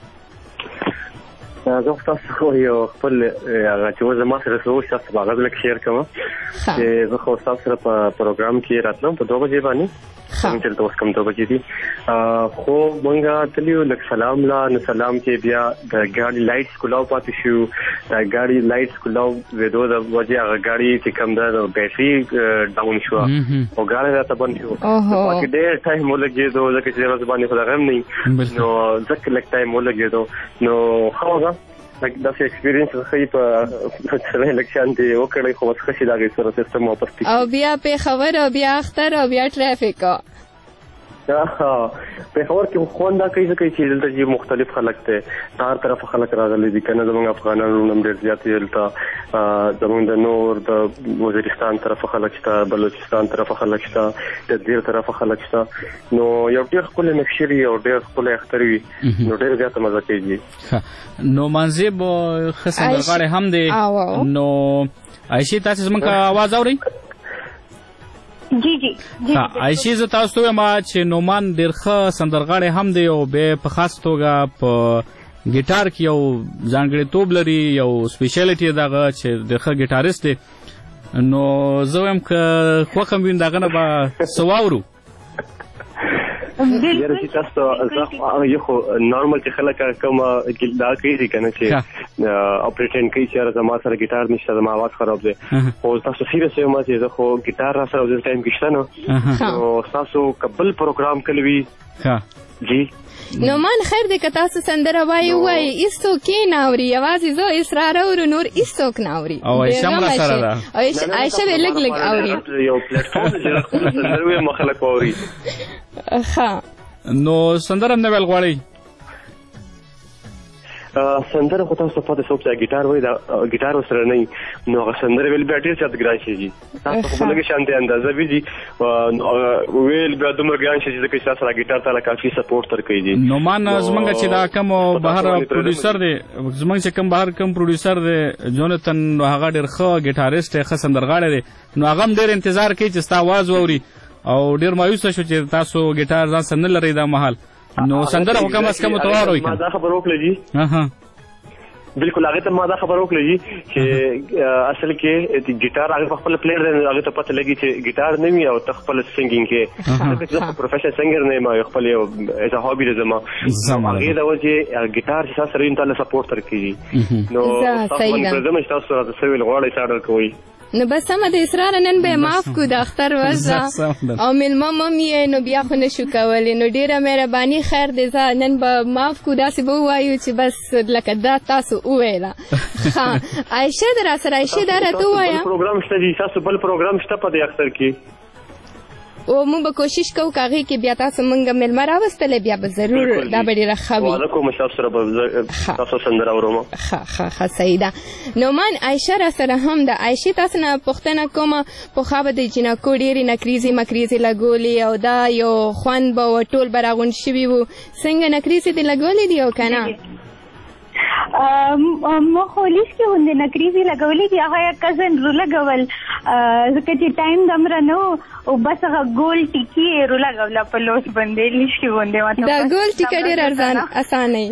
زه خو تاسو یو خپل هغه چې اوس زما سره څه وشي تاسو به هغه لږ شیر کوم چې زه خو تاسو سره په پروګرام کې راتلم په دوه بجې باندې څنګه چې اوس کوم دوه بجې دي خو مونږ تلیو لږ سلام لا نو سلام کې بیا د ګاډي لایټس کولاو پاتې شو. د ګاډي لایټس کولاو وېدو د وجې هغه ګاډي چې کوم ده د بیټري ډاون شو او ګاډي راته بند شو. باقي ډېر ټایم ولګېدو ځکه چې ورځ باندې خو دغه هم نه نو ځکه لږ ټایم ولګېدو نو ښه داسې ایکسپیرینس ښایي په سره الکشن دی وکړی خو بس ښه شي د هغې سره سیسټم واپس او بیا پېښور او بیا اختر او بیا ټرافیک پېښور کې خوند دا کوي ځکه چې دلته چې مختلف خلک دی د هر طرفه خلک راغلي دي که نه زموږ افغانان هم ډېر زیات دي دلته زموږ د نور د وزیرستان طرفه خلک شته بلوچستان طرفه خلک شته د دیر طرفه خلک شته نو یو ډېر ښکلی مکشر وي او ډېر ښکلی اختر وي نو ډېر زیاته مزه کېږي. نو منځب ښه سندرغاړی هم دی نو عایشې تاسې زموږ اواز اورئ؟ جی جی جی عایشې زه تاسو ته وایم چې نومان ډېر ښه سندرغاړی هم دی او بیا په خاص توګه په ګیټار کې یو ځانګړیتوب لري یو سپیشلیټي دغه چې ډېر ښه ګیټاریست دی نو زه وایم که خوښه مې وي د هغه نه به څه واورو. یاره چې تاسو ته یو خو نارمل چې خلک کوم دا کوي دي که نه چې اپریټینډ کوي چې یاره زما سره ګیټار نشته زما آواز خراب دی خو تاسو سیریس یم چې زه خو ګیټار را سره دې ټایم کې شته نو نو تاسو کبل پروګرام کلوي جی نومان خیر دی که تاسو سندره وایي وایي هېڅوک یې نه اوري یوازې زه اسرار اورو نور هېڅوک نه اوري او عایشه هم راسره ده او عایشه به لږ لږ اوري یو پلیټفارم دی چې خپله سندره ووایم خلک واوري. ښه نو سندره هم نه ویل غواړئ؟ سندره خو تاسو پاتې څوک چې ګیټار وایي دا ګیټار ورسره نه وي نو هغه سندره ویل بیا ډېر زیات ګران شي تاسو خو لږې شانتې اندازه وي دي ویل بیا دومره ګران شي چې ځکه چې تاسو ګیټار ته کافي سپورټ درکوي دي. نومان زموږ چې دا کوم بهر پروډیوسر دی زموږ چې کوم بهر کوم پروډیوسر دی جونتن هغه ډېر ښه ګیټاریست دی ښه سندرغاړی دی نو هغه هم ډېر انتظار کوي چې ستا آواز واوري او ډېر مایوسه شو چې تاسو ګیټار ځان سره نه لرئ دا مهال نو سندره خو کم از کم ورته واوروئ. ما دا خبر وکړه جي بالکل هغې ته ما دا خبر وکړه جي چې اصل کې ګیټار هغې په خپله پلیئر دی هغې ته پته لګي چې ګیټار نه وي او ته خپل سنګینګ کې ځکه چې زه خو پروفیشنل سنګر نه یم او خپل یو ایز ا هابي دی زما هغې د وجې ګیټار چې تاسو سره وي نو تاله سپورټ درکوي نو تاسو باندې پرېږدم چې تاسو راته څه ویل غواړئ څه اډر کوئ. نو بس سمه د اسرار نن به معاف کو د اختر ورځ او میلمه مم یې نو بیا خو نشو کولی نو ډېره مهرباني خیر دی زه نن به معاف کو داسې به ووایو چې بس لکه دا تاسو وویله. ښه عایشه د را سره عایشې دا راته ووایه پروګرام شته دي تاسو بل پروګرام شته په دې اختر کې او موږ به کوشش کوو که هغې کې بیا تاسو موږ میلمه راوستلی بیا به ضرور دا به ډېره ښه وي. واده کوم تاسو سره به تاسو سندره اورم. ښه ښه ښه صحیح ده. نومان عایشه را سره هم ده عایشې تاسو نه پوښتنه کومه پخوا به د جینکو ډېرې نکریزې مکریزې لګولې او دا یو خوند به و ټول به راغونډ شوي وو څنګه نکریزې دې لګولې دي او که نه؟ ما خو لیس کې غوندې نکریزې لګولې دي هغه یې کزن رولګول ځکه چې ټایم دومره نه و او بس هغه ګول ټیکي یې رولګوله په لوس باندې لیس کې غوندې دا ګول ټیکه ډېر ارزان اسانه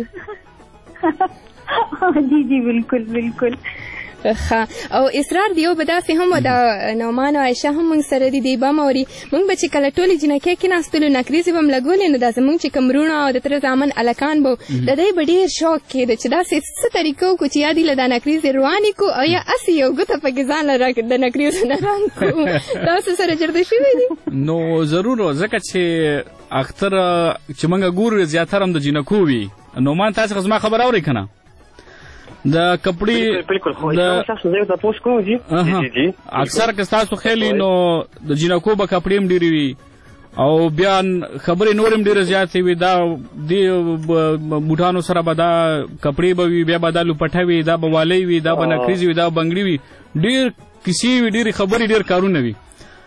جی جی بالکل بالکل. ښه او اسرار دی یو به داسې هم و د نومان او عایشه هم موږ سره دي دی به هم اوري موږ به چې کله ټولې جینکۍ کېناستلو نکریزې به م لګولې نو دا زموږ چې کوم وروڼه او د تره زامن هلکان به د دی به ډېر شوق کېده چې داسې څه طریقه وکړو چې یا دې له دا نکریزې روانې کړو او یا هسې یو ګوته پکې ځان له د نکریزو نه رنګ کړو تاسو سره چېرته شوي دي؟ نو ضرور ځکه چې اختر چې موږ ګورو زیاتره هم د جینکو وي نومان تاسې خو زما خبر اورئ که نه د کپړې بالکل خو تاسو زه تاسو کوم جی جی اکثر که تاسو خېلی نو د جینکو به کپړې هم ډېرې وي او بیا خبرې نور هم ډېرې زیاتې وي دا دې بوټانو سره به دا کپړې به وي بیا به دا لوپټه وي دا به والۍ وي دا به نکریزې وي دا به بنګړي وي ډېر کیسې وي ډېرې خبرې ډېر کارونه وي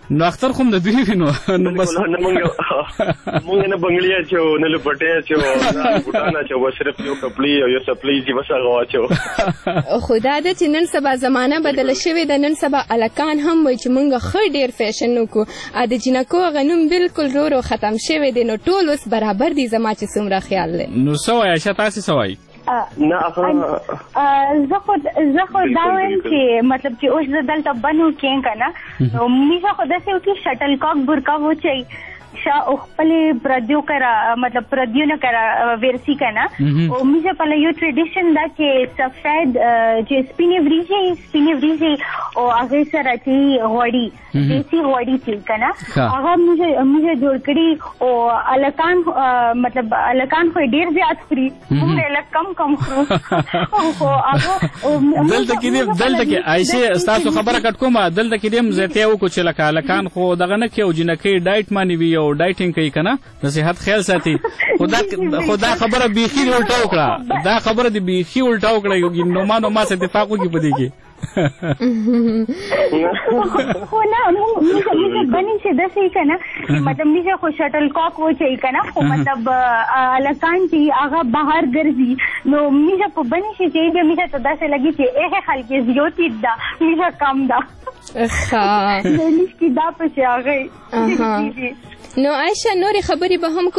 نو اختر خو د دوی وینو نو بس نه مونږ مونږ نه بنگلیا چې نه لپټه چې نه بوتانا چې صرف یو کپلی او یو سپلی چې بس هغه واچو. خدا دې چې نن سبا زمانہ بدل شوې ده، نن سبا الکان هم وایي چې مونږ خو ډیر فیشن وکړو، ا د جنکو غنوم بالکل رو رو ختم شوی دی، نو ټول اوس برابر دي. زما چې څومره خیال دی نو سوای عائشہ تاسو سوای نه زه خو زه خو دا وایم چې مطلب چې اوس زه دلته بنو کېم که نه، نو میشه خو داسې وکړي شټل کاک برکا وچوي شا او خپلې پردیو کرا مطلب پردیو نه کرا ورسی که نه، او میشه پله یو ټریډیشن دا چې سفید چې سپینې وریجې سپینې وریجې او هغې سره چې غوړي دیسي غوړي چې که نه هغه میشه میشه جوړ کړي، او الکان مطلب الکان خو ډېر زیات خوري، موږ لږ کم کم خورو. خو هغه دلته کې دلته کې عایشې ستاسو خبره کټ کومه، دلته کې دې زیاتیا وکړو چې لکه الکان خو دغه نه کوي او جنکۍ ډایټ مانی وي او ډایټینګ کوي کنه، د صحت خیال ساتي. خدا خدا خبره بیخي الټا وکړه، دا خبره دی بیخي الټا وکړه، یو نو ما نو ما څه اتفاق وکړي په دې کې. خو نه موږ موږ بنی چې داسې کنه مطلب میشه خو شټل کاک وچوي کنه، خو مطلب الکان چې هغه بهر ګرځي نو میشه په بنی چې چې میشه ته داسې لګي چې هغه خلک زیاتی ده میشه کم ده. ښه دلیش کې دا پسې هغه. نو عائشہ نورې خبرې به هم کو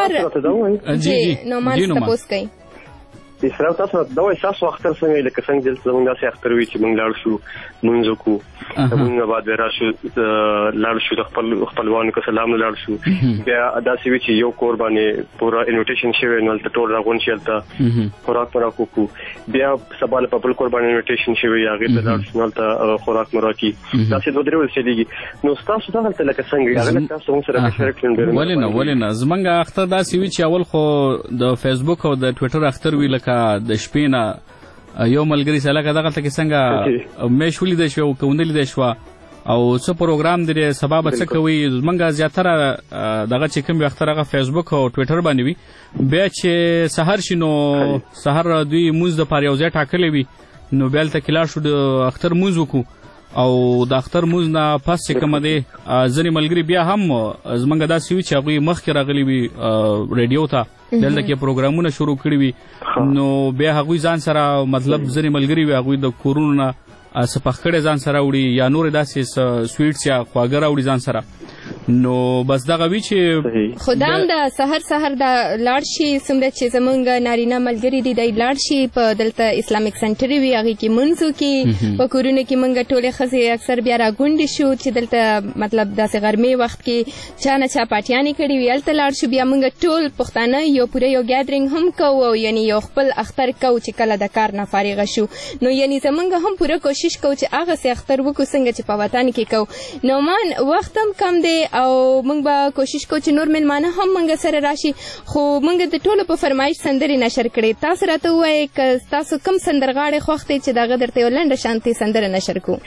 اسرار جی نو مان تاسو کوي اسراف تاسو دا وایي تاسو اختر څنګه لکه څنګه چې زموږ داسې اختر وي چې موږ لاړ شو مونږ وکړو، موږ بعد راشو لاړ شو د خپل خپلوانو کو سلام لاړ شو، بیا داسې وي چې یو کور باندې پورا انویټیشن شوی نو ته ټول راغون شلته خوراک پر راکو، بیا سبا له خپل کور باندې انویټیشن شوی هغه ته لاړ شو نو ته خوراک مراکي، داسې دوه درې ول چلیږي. نو تاسو دا هلته لکه څنګه هغه تاسو سره شریک کړئ ولې نه ولې نه زمونږ اختر داسې وي چې اول خو د فیسبوک او د ټویټر اختر وی لکه د شپې نه یو ملګري سره لکه دغلته کې څنګه میش ولیدی شو او که ونه لیدی شوه او څه پروګرام دی سبا به څه کوي، زمونږ زیاتره دغه چې کوم وي اختر هغه فیسبوک او ټویټر باندې وي. بیا چې سهار شي نو سهار دوی مونځ دپاره یو ځای ټاکلی وي، نو بیا هلته کې لاړ شو د اختر مونځ وکړو، او د اختر مونځ نه پس چې کومه دی ځینې ملګري بیا هم زمونږ داسې وي چې هغوی مخکې راغلي وي ریډیو ته، دلته کې پروګرامونه شروع کړي وي، نو بیا هغوی ځان سره مطلب ځینې ملګري وي هغوی د کورونو نه څه پخ کړی ځان سره وړي یا نورې داسې سویټس یا خواږه راوړي ځان سره. نو بس دغه وي چې خو دا هم د سهار سهار د لاړ شي څومره چې زمونږ نارینه ملګري دي دی لاړ شي په دلته اسلامک سنټر وي هغې کې مونځ وکړي، په کورونو کې مونږ ټولې ښځې اکثر بیا راغونډې شو چې دلته مطلب داسې غرمې وخت کې چا نه چا پاټیانې کړي وي هلته لاړ شو، بیا مونږ ټول پښتانه یو پوره یو ګیدرینګ هم کوو او یعنی یو خپل اختر کوو چې کله د کار نه فارغه شو، نو یعنی زمونږ هم پوره کوشش کوو چې هغسې اختر وکړو څنګه چې په وطن کې کوو. نو مان وخت هم کم دی او موږ به کوشش کوو چې نور مېلمانه هم موږ سره راشي، خو موږ د ټولو په فرمایش سندرې نشر کړې. تاسو راته ووایئ که تاسو کوم سندرغاړی خوښ دی چې د هغه درته یو لنډه شانتې سندره نشر کړو.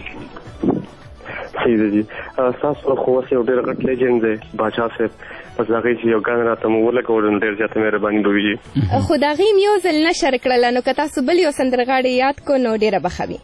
صحیح دی جي تاسو خو اوس یو ډېر غټ لیجنډ دی باچا صاحب، بس هغې چې یو ګان راته مو ولګول نو ډېر زیاته مهرباني به وي. خو د هغې م یو ځل نشر کړله، نو که تاسو بل یو سندرغاړی یاد کو نو ډېره به ښه وي.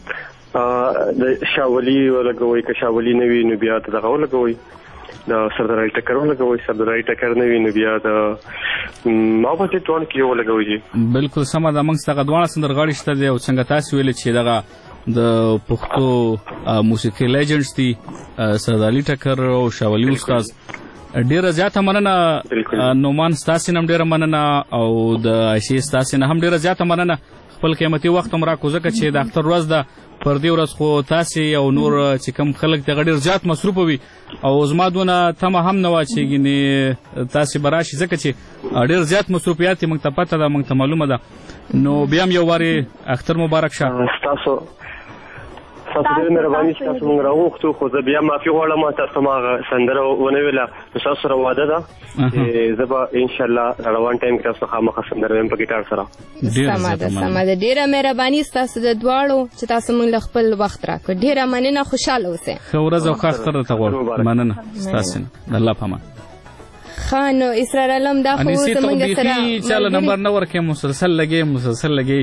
د شاولي ولګوئ، که شاولي نه وي نو بیا ته دغه ولګوئ، د سردار علي ټکر ولګوئ، سردار علي ټکر نه وي نو بیا د محبت ټوان کې یو ولګوئ. بالکل سمه ده، موږ دغه دواړه سندرغاړي شته دي او څنګه تاسو ویلې چې دغه د پښتو موسیقي لیجنډز دي سردار علي ټکر او شاولي استاد. ډېره زیاته مننه نومان ستاسې نه هم ډېره مننه او د عایشې ستاسې نه هم ډېره زیاته مننه، خپل قیمتي وخت هم راکړو ځکه چې د اختر ورځ ده، پر دې ورځ خو تاسې او نور چې کوم خلک دغه ډېر زیات مصروفه وي او زما دونه تمه هم نه وه چې ګینې تاسې به راشي ځکه چې ډېر زیات مصروفیات یې موږ ته پته ده، موږ ته معلومه ده. نو بیا هم یو وارې اختر مبارک شه. ستاسو تاسو ډېر مهرباني چې تاسو موږ راوغوښتو، خو زه بیا معافي غواړم تاسو ما هغه سندره ونه ویله، نو ستاسو سره واده ده چې زه به انشاءالله روان ټایم کې تاسو خامخا سندره ویم په ګیټار سره. سمه ده سمه ده، ډېره مهرباني ستاسو د دواړو چې تاسو موږ له خپل وخت راکړ. ډېره مننه، خوشحاله اوسئ. ښه ورځ او ښه اختر درته غواړم. مننه ستاسې نه، د الله په امان. ښه نو اسرار علم دا خو زموږ سره انیسې ته خو بیخي چاله نمبر نه ورکوې، مسلسل لګې مسلسل لګې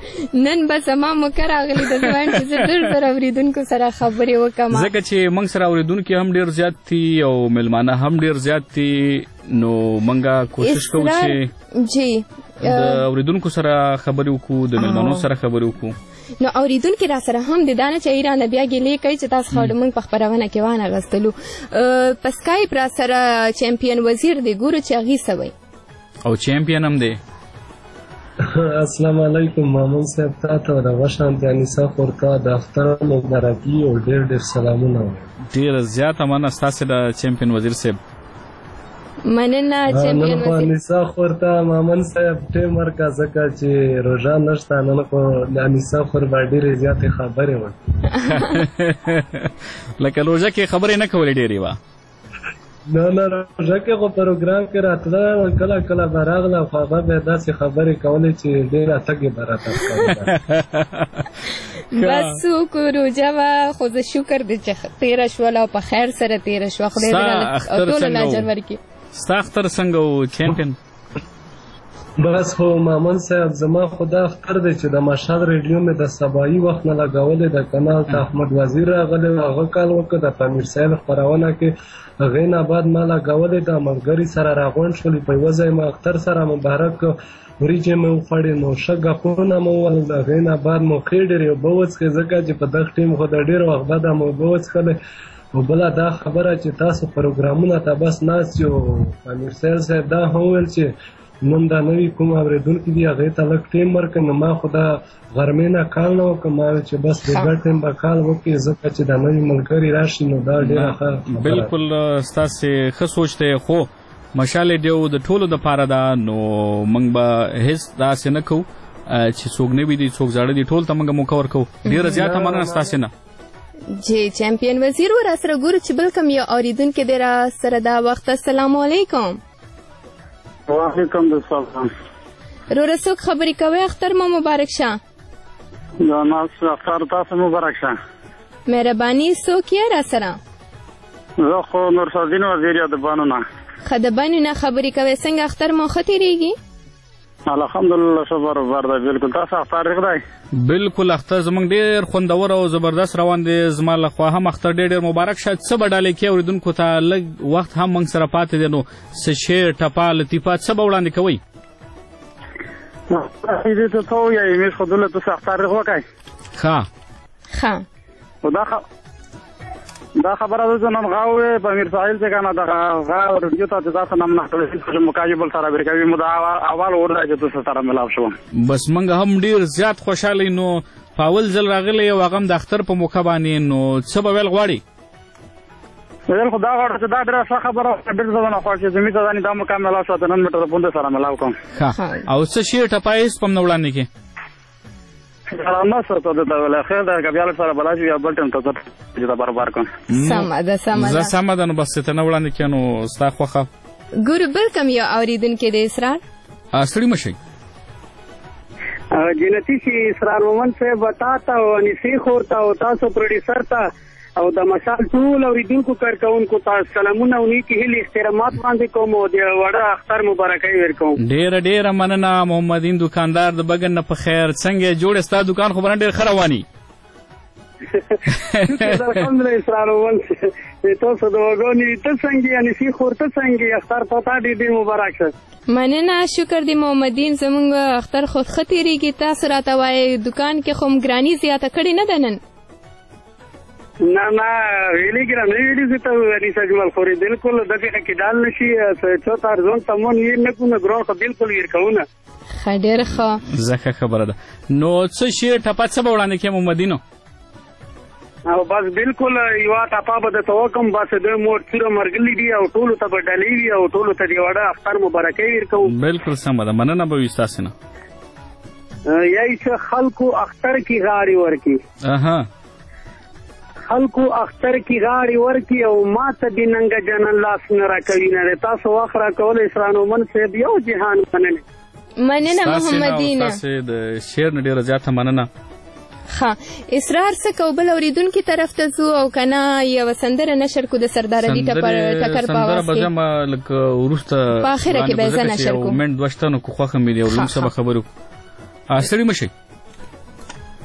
نن به زما موقع راغلی د ځوان چې زه ډېر زر اورېدونکو سره خبرې وکړم ځکه چې موږ سره اورېدونکي هم ډېر زیات دي او میلمانه هم ډېر زیات دي نو موږ کوشش کوو چې جی د اورېدونکو سره خبرې وکړو د میلمنو سره خبرې وکړو نو اورېدونکي را سره هم د دانه چې ایران بیا ګیلې کوي چې تاسو خو موږ په خبرونه کې وانه غستلو په سکایپ را سره چمپیون وزیر دی ګورو چې هغه سوي او چمپیون هم دی السلام علیکم مامون صاحب تاسو د واشنطن انیسا خورتا د اختر مبارکي او ډېر ډېر سلامونه ډېر زیات مننه تاسو د چمپیون وزیر صاحب مننه چمپیون وزیر انیسا خورتا مامون صاحب ټیم ورکا زکه چې روزا نشته نن په انیسا خور باندې ډېر زیات خبرې و لکه روزا کې خبرې نه کولې ډېرې و نه نه روزا کې خو پروګرام کې راتله کله کله براغله خو هغه به داسې خبرې کولې چې ډېره تګې براته بس کو روزا وا خو زه شکر دې چې تیر شو او په خیر سره تیر شو خدای دې ټول لاجر ورکړي ستا اختر څنګه و چمپیون بس خو مامن صاحب زما خدا اختر دی چې د مشهد ریډیو مې د سبایي وخت نه لګولې د کانال ته احمد وزیر راغلی هغه کال وکړه د پامیر صاحب خپرونه کې هغې نه بعد ما لګولې د ملګري سره راغونډ شولې په یوه ځای ما اختر سره مبارک وریجې مې وخوړې نو ښه ګپونه مې وویل د هغې نه بعد مو ښې ډېرې اوبه وڅښې ځکه چې په دغه ټیم خو د ډېر وخت بعد مو اوبه وڅښلې او بله دا خبره چې تاسو پروګرامونه ته بس ناست یو امیر صاحب دا هم وویل چې نن دا نوي کوم اورېدونکي دي هغې ته لږ ټیم ورکړئ نو ما خو دا غرمې نه کال نه وکړم ما ویل چې بس د ګډ ټیم به کال وکړي ځکه چې دا نوي ملګري راشي نو دا ډېره ښه بالکل ستاسې ښه سوچ دی خو مشال ریډیو د ټولو دپاره ده نو موږ به هېڅ داسې نه کوو چې څوک نوي دي څوک زاړه دي ټول ته موږ موقع ورکوو ډېره زیاته مننه ستاسې نه جی چمپیون وزیر و را سره ګورو چې بل کوم یو اورېدونکی دی را سره دا وخت السلام علیکم وعلیکم السلام روره څوک خبرې کوئ اختر مو مبارک شه دا ناس اختر تاسو مبارک شه مهرباني څوک یې را سره زه خو نورصدین وزیر یم د بانو نه ښه د بانو نه خبرې کوئ څنګه اختر مو ښه تېرېږي الحمدلله ښه برابر دی بالکل تاسو اختر ریغ دی بالکل اختر زموږ ډېر خوندور او زبردست روان دی زما لخوا هم اختر ډېر ډېر مبارک شه څه به ډالۍ کې اورېدونکو ته لږ وخت هم موږ سره پاتې دی نو څه شعر ټپه لطیفه څه به وړاندې کوئ دې ته څه ووایي مېز خو دلته تاسو اختر ریغ وکړئ ښه ښه خو دا دا خبره ده چې نن غاوې په امیر ساحل چې که نه دغه غا ریډیو ته چې تاسو نم نښلوي مقابل سره برکوي مو دا اول اور دی چې تاسو سره ملاو شوم بس موږ هم ډېر زیات خوشحاله نو په اول ځل راغلی یو هغه هم د اختر په موقع باندې نو څه به ویل غواړي ویل خو دا غواړم چې دا ډېره ښه خبره ډېر زه نه خوښ چې زمي ته ځانې دا موقع ملاو شوه ته نن مې ته د پوندې سره ملاو کړم ښه او څه شعر ټپه هېڅ په هم نه وړاندې کې نه سر ته درته ویلی خیر ده که بیا لږ سره بلا شي بیا بل ټایم ته زه چې ته برابر کړم سمه ده سمه ده زه سمه ده نو بس چې ته نه وړاندې کړې نو ستا خوښه ګورو بل کوم یو اورېدونکی دی اسرار ستړي مه شئ جنتي شي اسرار مومن صاحب تا ته او انیسې خور ته او تاسو پروډیوسر ته او د مشال ټول اورېدونکو کارکوونکو ته سلامونه او نیکې هیلې احترامات وړاندې کوم او د وړه اختر مبارکۍ ورکوم ډېره ډېره مننه محمدین دکاندار د بګن نه په خیر څنګه جوړ ستا دکان خو به ډېر ښه رواني الحمدلله اسرار مومن تاسو د وګونې ته څنګه انیسې خور ته څنګه اختر په تا ډېر ډېر مبارک شه مننه شکر دی محمدین زموږ اختر خو ښه تېرېږي تاسو راته وایئ دکان کې خو ګراني زیاته کړې نه ده نن نه نه ویلې ګران نه ویلې چې ته انیسا جمال خوري بالکل دغه کې ډال نشي څو تار ځون تمون یې نه کوم ګران خو بالکل یې کوونه ښه ډېر ښه زکه خبره ده نو څه شعر ټپه څه به وړاندې کړې محمدینو او بس بالکل یو ټپه به درته وکړم بس د مور څوره مرګلي دي او ټولو ته به ډالۍ وي او ټولو ته د وړه اختر مبارکۍ ورکوم بالکل سمه ده مننه به وي ستاسې نه یایي چې خلکو اختر کې غاړې ورکړي اها خلکو اختر کې غاړې ورکړي او ما ته د ننګه جنن لاس نه راکوي نه تاسو وخت راکولی اسرار مومن صاحب یو جهان مننه مننه محمدینه ستاسې د شعر نه ډېره زیاته مننه ښه اسرار څه کوو بل اورېدونکي طرف ته ځو او که نه یوه سندره نشر کړو د سردار علي ټکر په اواز کې سندره به ځم لږ وروسته په اخره کې به یې زه نشر کړو منټ دوه شته نو که خوښه مې دی او لږ څه به خبرې وکړو ستړي مه شئ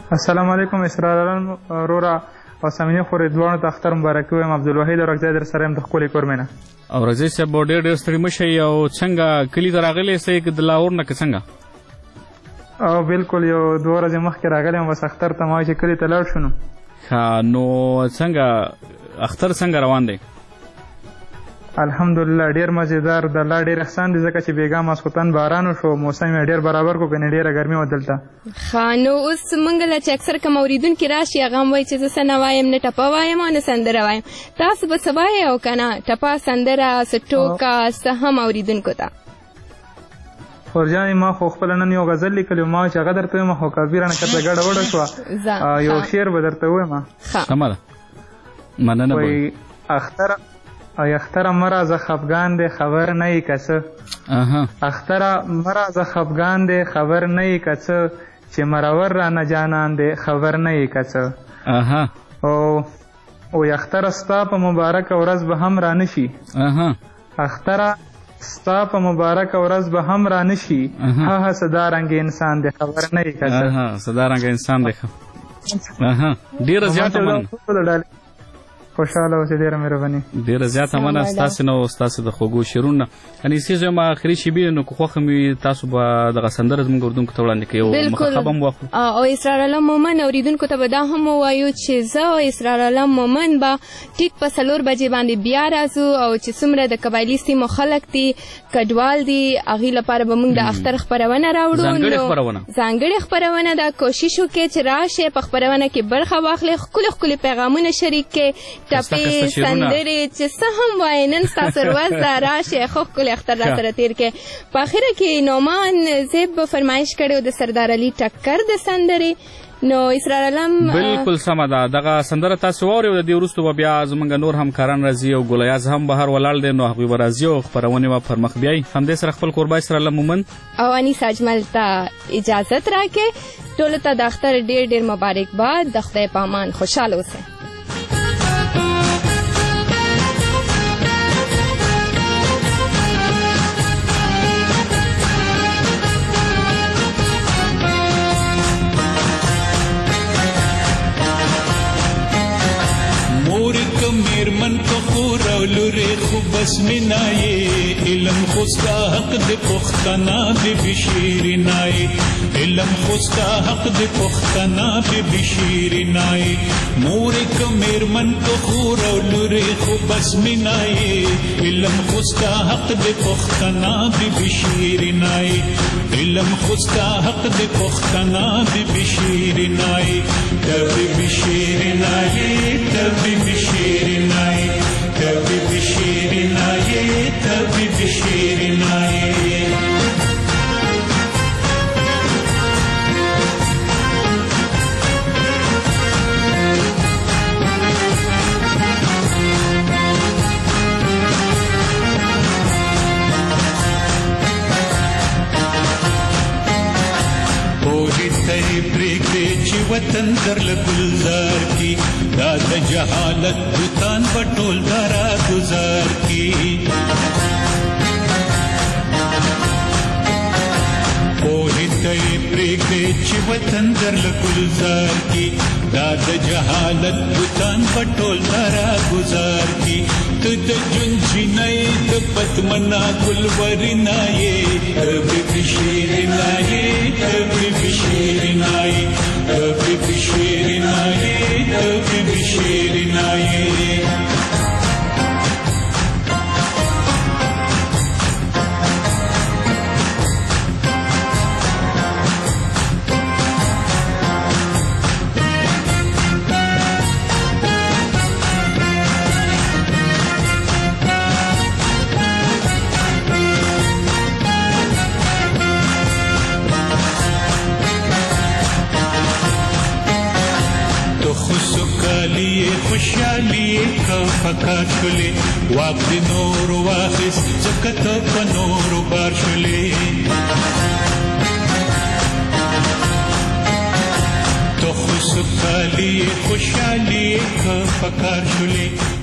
السلام علیکم اسرارالم رورا او سامعین خو رضوان ته اختر مبارک وایم. عبدالوحید اورکزی در سره یم د ښکلې کورمې نه. اورکزی صاحب ډېر ډېر ستړي مه شئ او څنګه کلي ته راغلی یاستئ که د لاهور نه که څنګه؟ او بالکل یو دوه ورځې مخکې راغلی یم، بس اختر ته ما وایي چې کلي ته لاړ شو. نو ښه نو څنګه اختر څنګه روان دی؟ الحمدلله ډېر مزېدار د الله ډېر احسان دی ځکه چې بېګا ماسخوتن باران وشو، موسم یې ډېر برابر کړو، کنې ډېره ګرمي وه دلته. ښه نو اوس موږ له چې اکثر کوم اورېدونکي راشي هغه هم وایي چې زه څه نه وایم، نه ټپه وایم او نه سندره وایم. تاسو به څه وایئ او که نه ټپه سندره څه ټوکه څه هم اورېدونکو ته؟ خورجانې ما خو خپله نن یو غزل لیکلی و، ما چې هغه درته ویم خو کافي رانه کته ګډه وډه شوه، یو شعر به درته ویم. سمه ده، مننه به وایي اختره ای اختره مرا خفگان ده خبر نی کسه اختره مرا خفگان ده خبر نی کسه چه مرور را نجانان ده خبر نی کسه او او اختره ستا په مبارک ورځ به هم را نشي اختره ستا په مبارک ورځ به هم را نشي ها صدا رنگ انسان ده خبر نی کسه صدا رنگ انسان ده ډیره زیاته من خوشحاله اوسې، ډېره مهرباني. ډېره زیاته مننه ستاسې نه او ستاسې د خوږو شعرونو نه. انیسې زه یم آخري شیبې نو که خوښه مې تاسو به دغه سندره زموږ اورېدونکو ته وړاندې کړئ او مخاطب هم واخلو. او اسرارالله مومن اورېدونکو ته به دا هم ووایو چې زه او اسرارالله مومن به ټیک په څلور بجې باندې بیا راځو او چې څومره د قبایلي سیمو خلک دي کډوال دي هغې لپاره به موږ د اختر خپرونه راوړو. ځانګړې خپرونه ده. کوشش وکړئ چې راشئ په خپرونه کې برخه واخلئ، ښکلي ښکلي پیغامونه شریک کړئ، ټپې سندرې چې څه هم وایي. نن ستاسو ورځ ده، راشئ ښه ښکلی اختر را سره تېر کړئ. په اخره کې نعمان زیب فرمایش کړی د سردار علي ټکر د سندرې. نو اسرارالم بالکل سمه ده، دغه سندره تاسو واورئ او د دې وروسته به بیا زموږ نور همکاران راځي او ګلیاز هم بهر ولاړ دی، نو هغوی به راځي او خپرونې به پر مخ بیایي. همدې سره خپل کوربه اسرارالله مومن او انیس اجمل ته اجازت راکړئ. ټولو ته د اختر ډېر ډېر مبارکباد. د خدای په امان خوشحاله اوسئ. میرمن کو خور او لوري خو بس منای علم خوستا حق د پختنا به بشیرنای علم خوستا حق د پختنا به بشیرنای مور کو میرمن کو خور او لوري خو بس منای علم خوستا حق د پختنا به بشیرنای علم خوستا حق د پختنا به بشیرنای تب بشیرنای تب بشیرنای تبی بشیرنای تبی بشیرنای پوهی تی پریکدی چی وطن در لگلزار کی دا د جهالت بوتان پټول دارا گزار کی پوهی تی پریکدی چی وطن در لگلزار کی دا د جهالت بوتان پټول دارا گزار کی تو د جون جنای د پتمنا ګلورینای کبي بشیرنای کبي بشیرنای کبي بشیرنای کبي بشیرنای خوشحالی کا پکا شلے واق دی نور واخس زکت پا نور بار شلے تو خوشحالی خوشحالی کا پکا شلے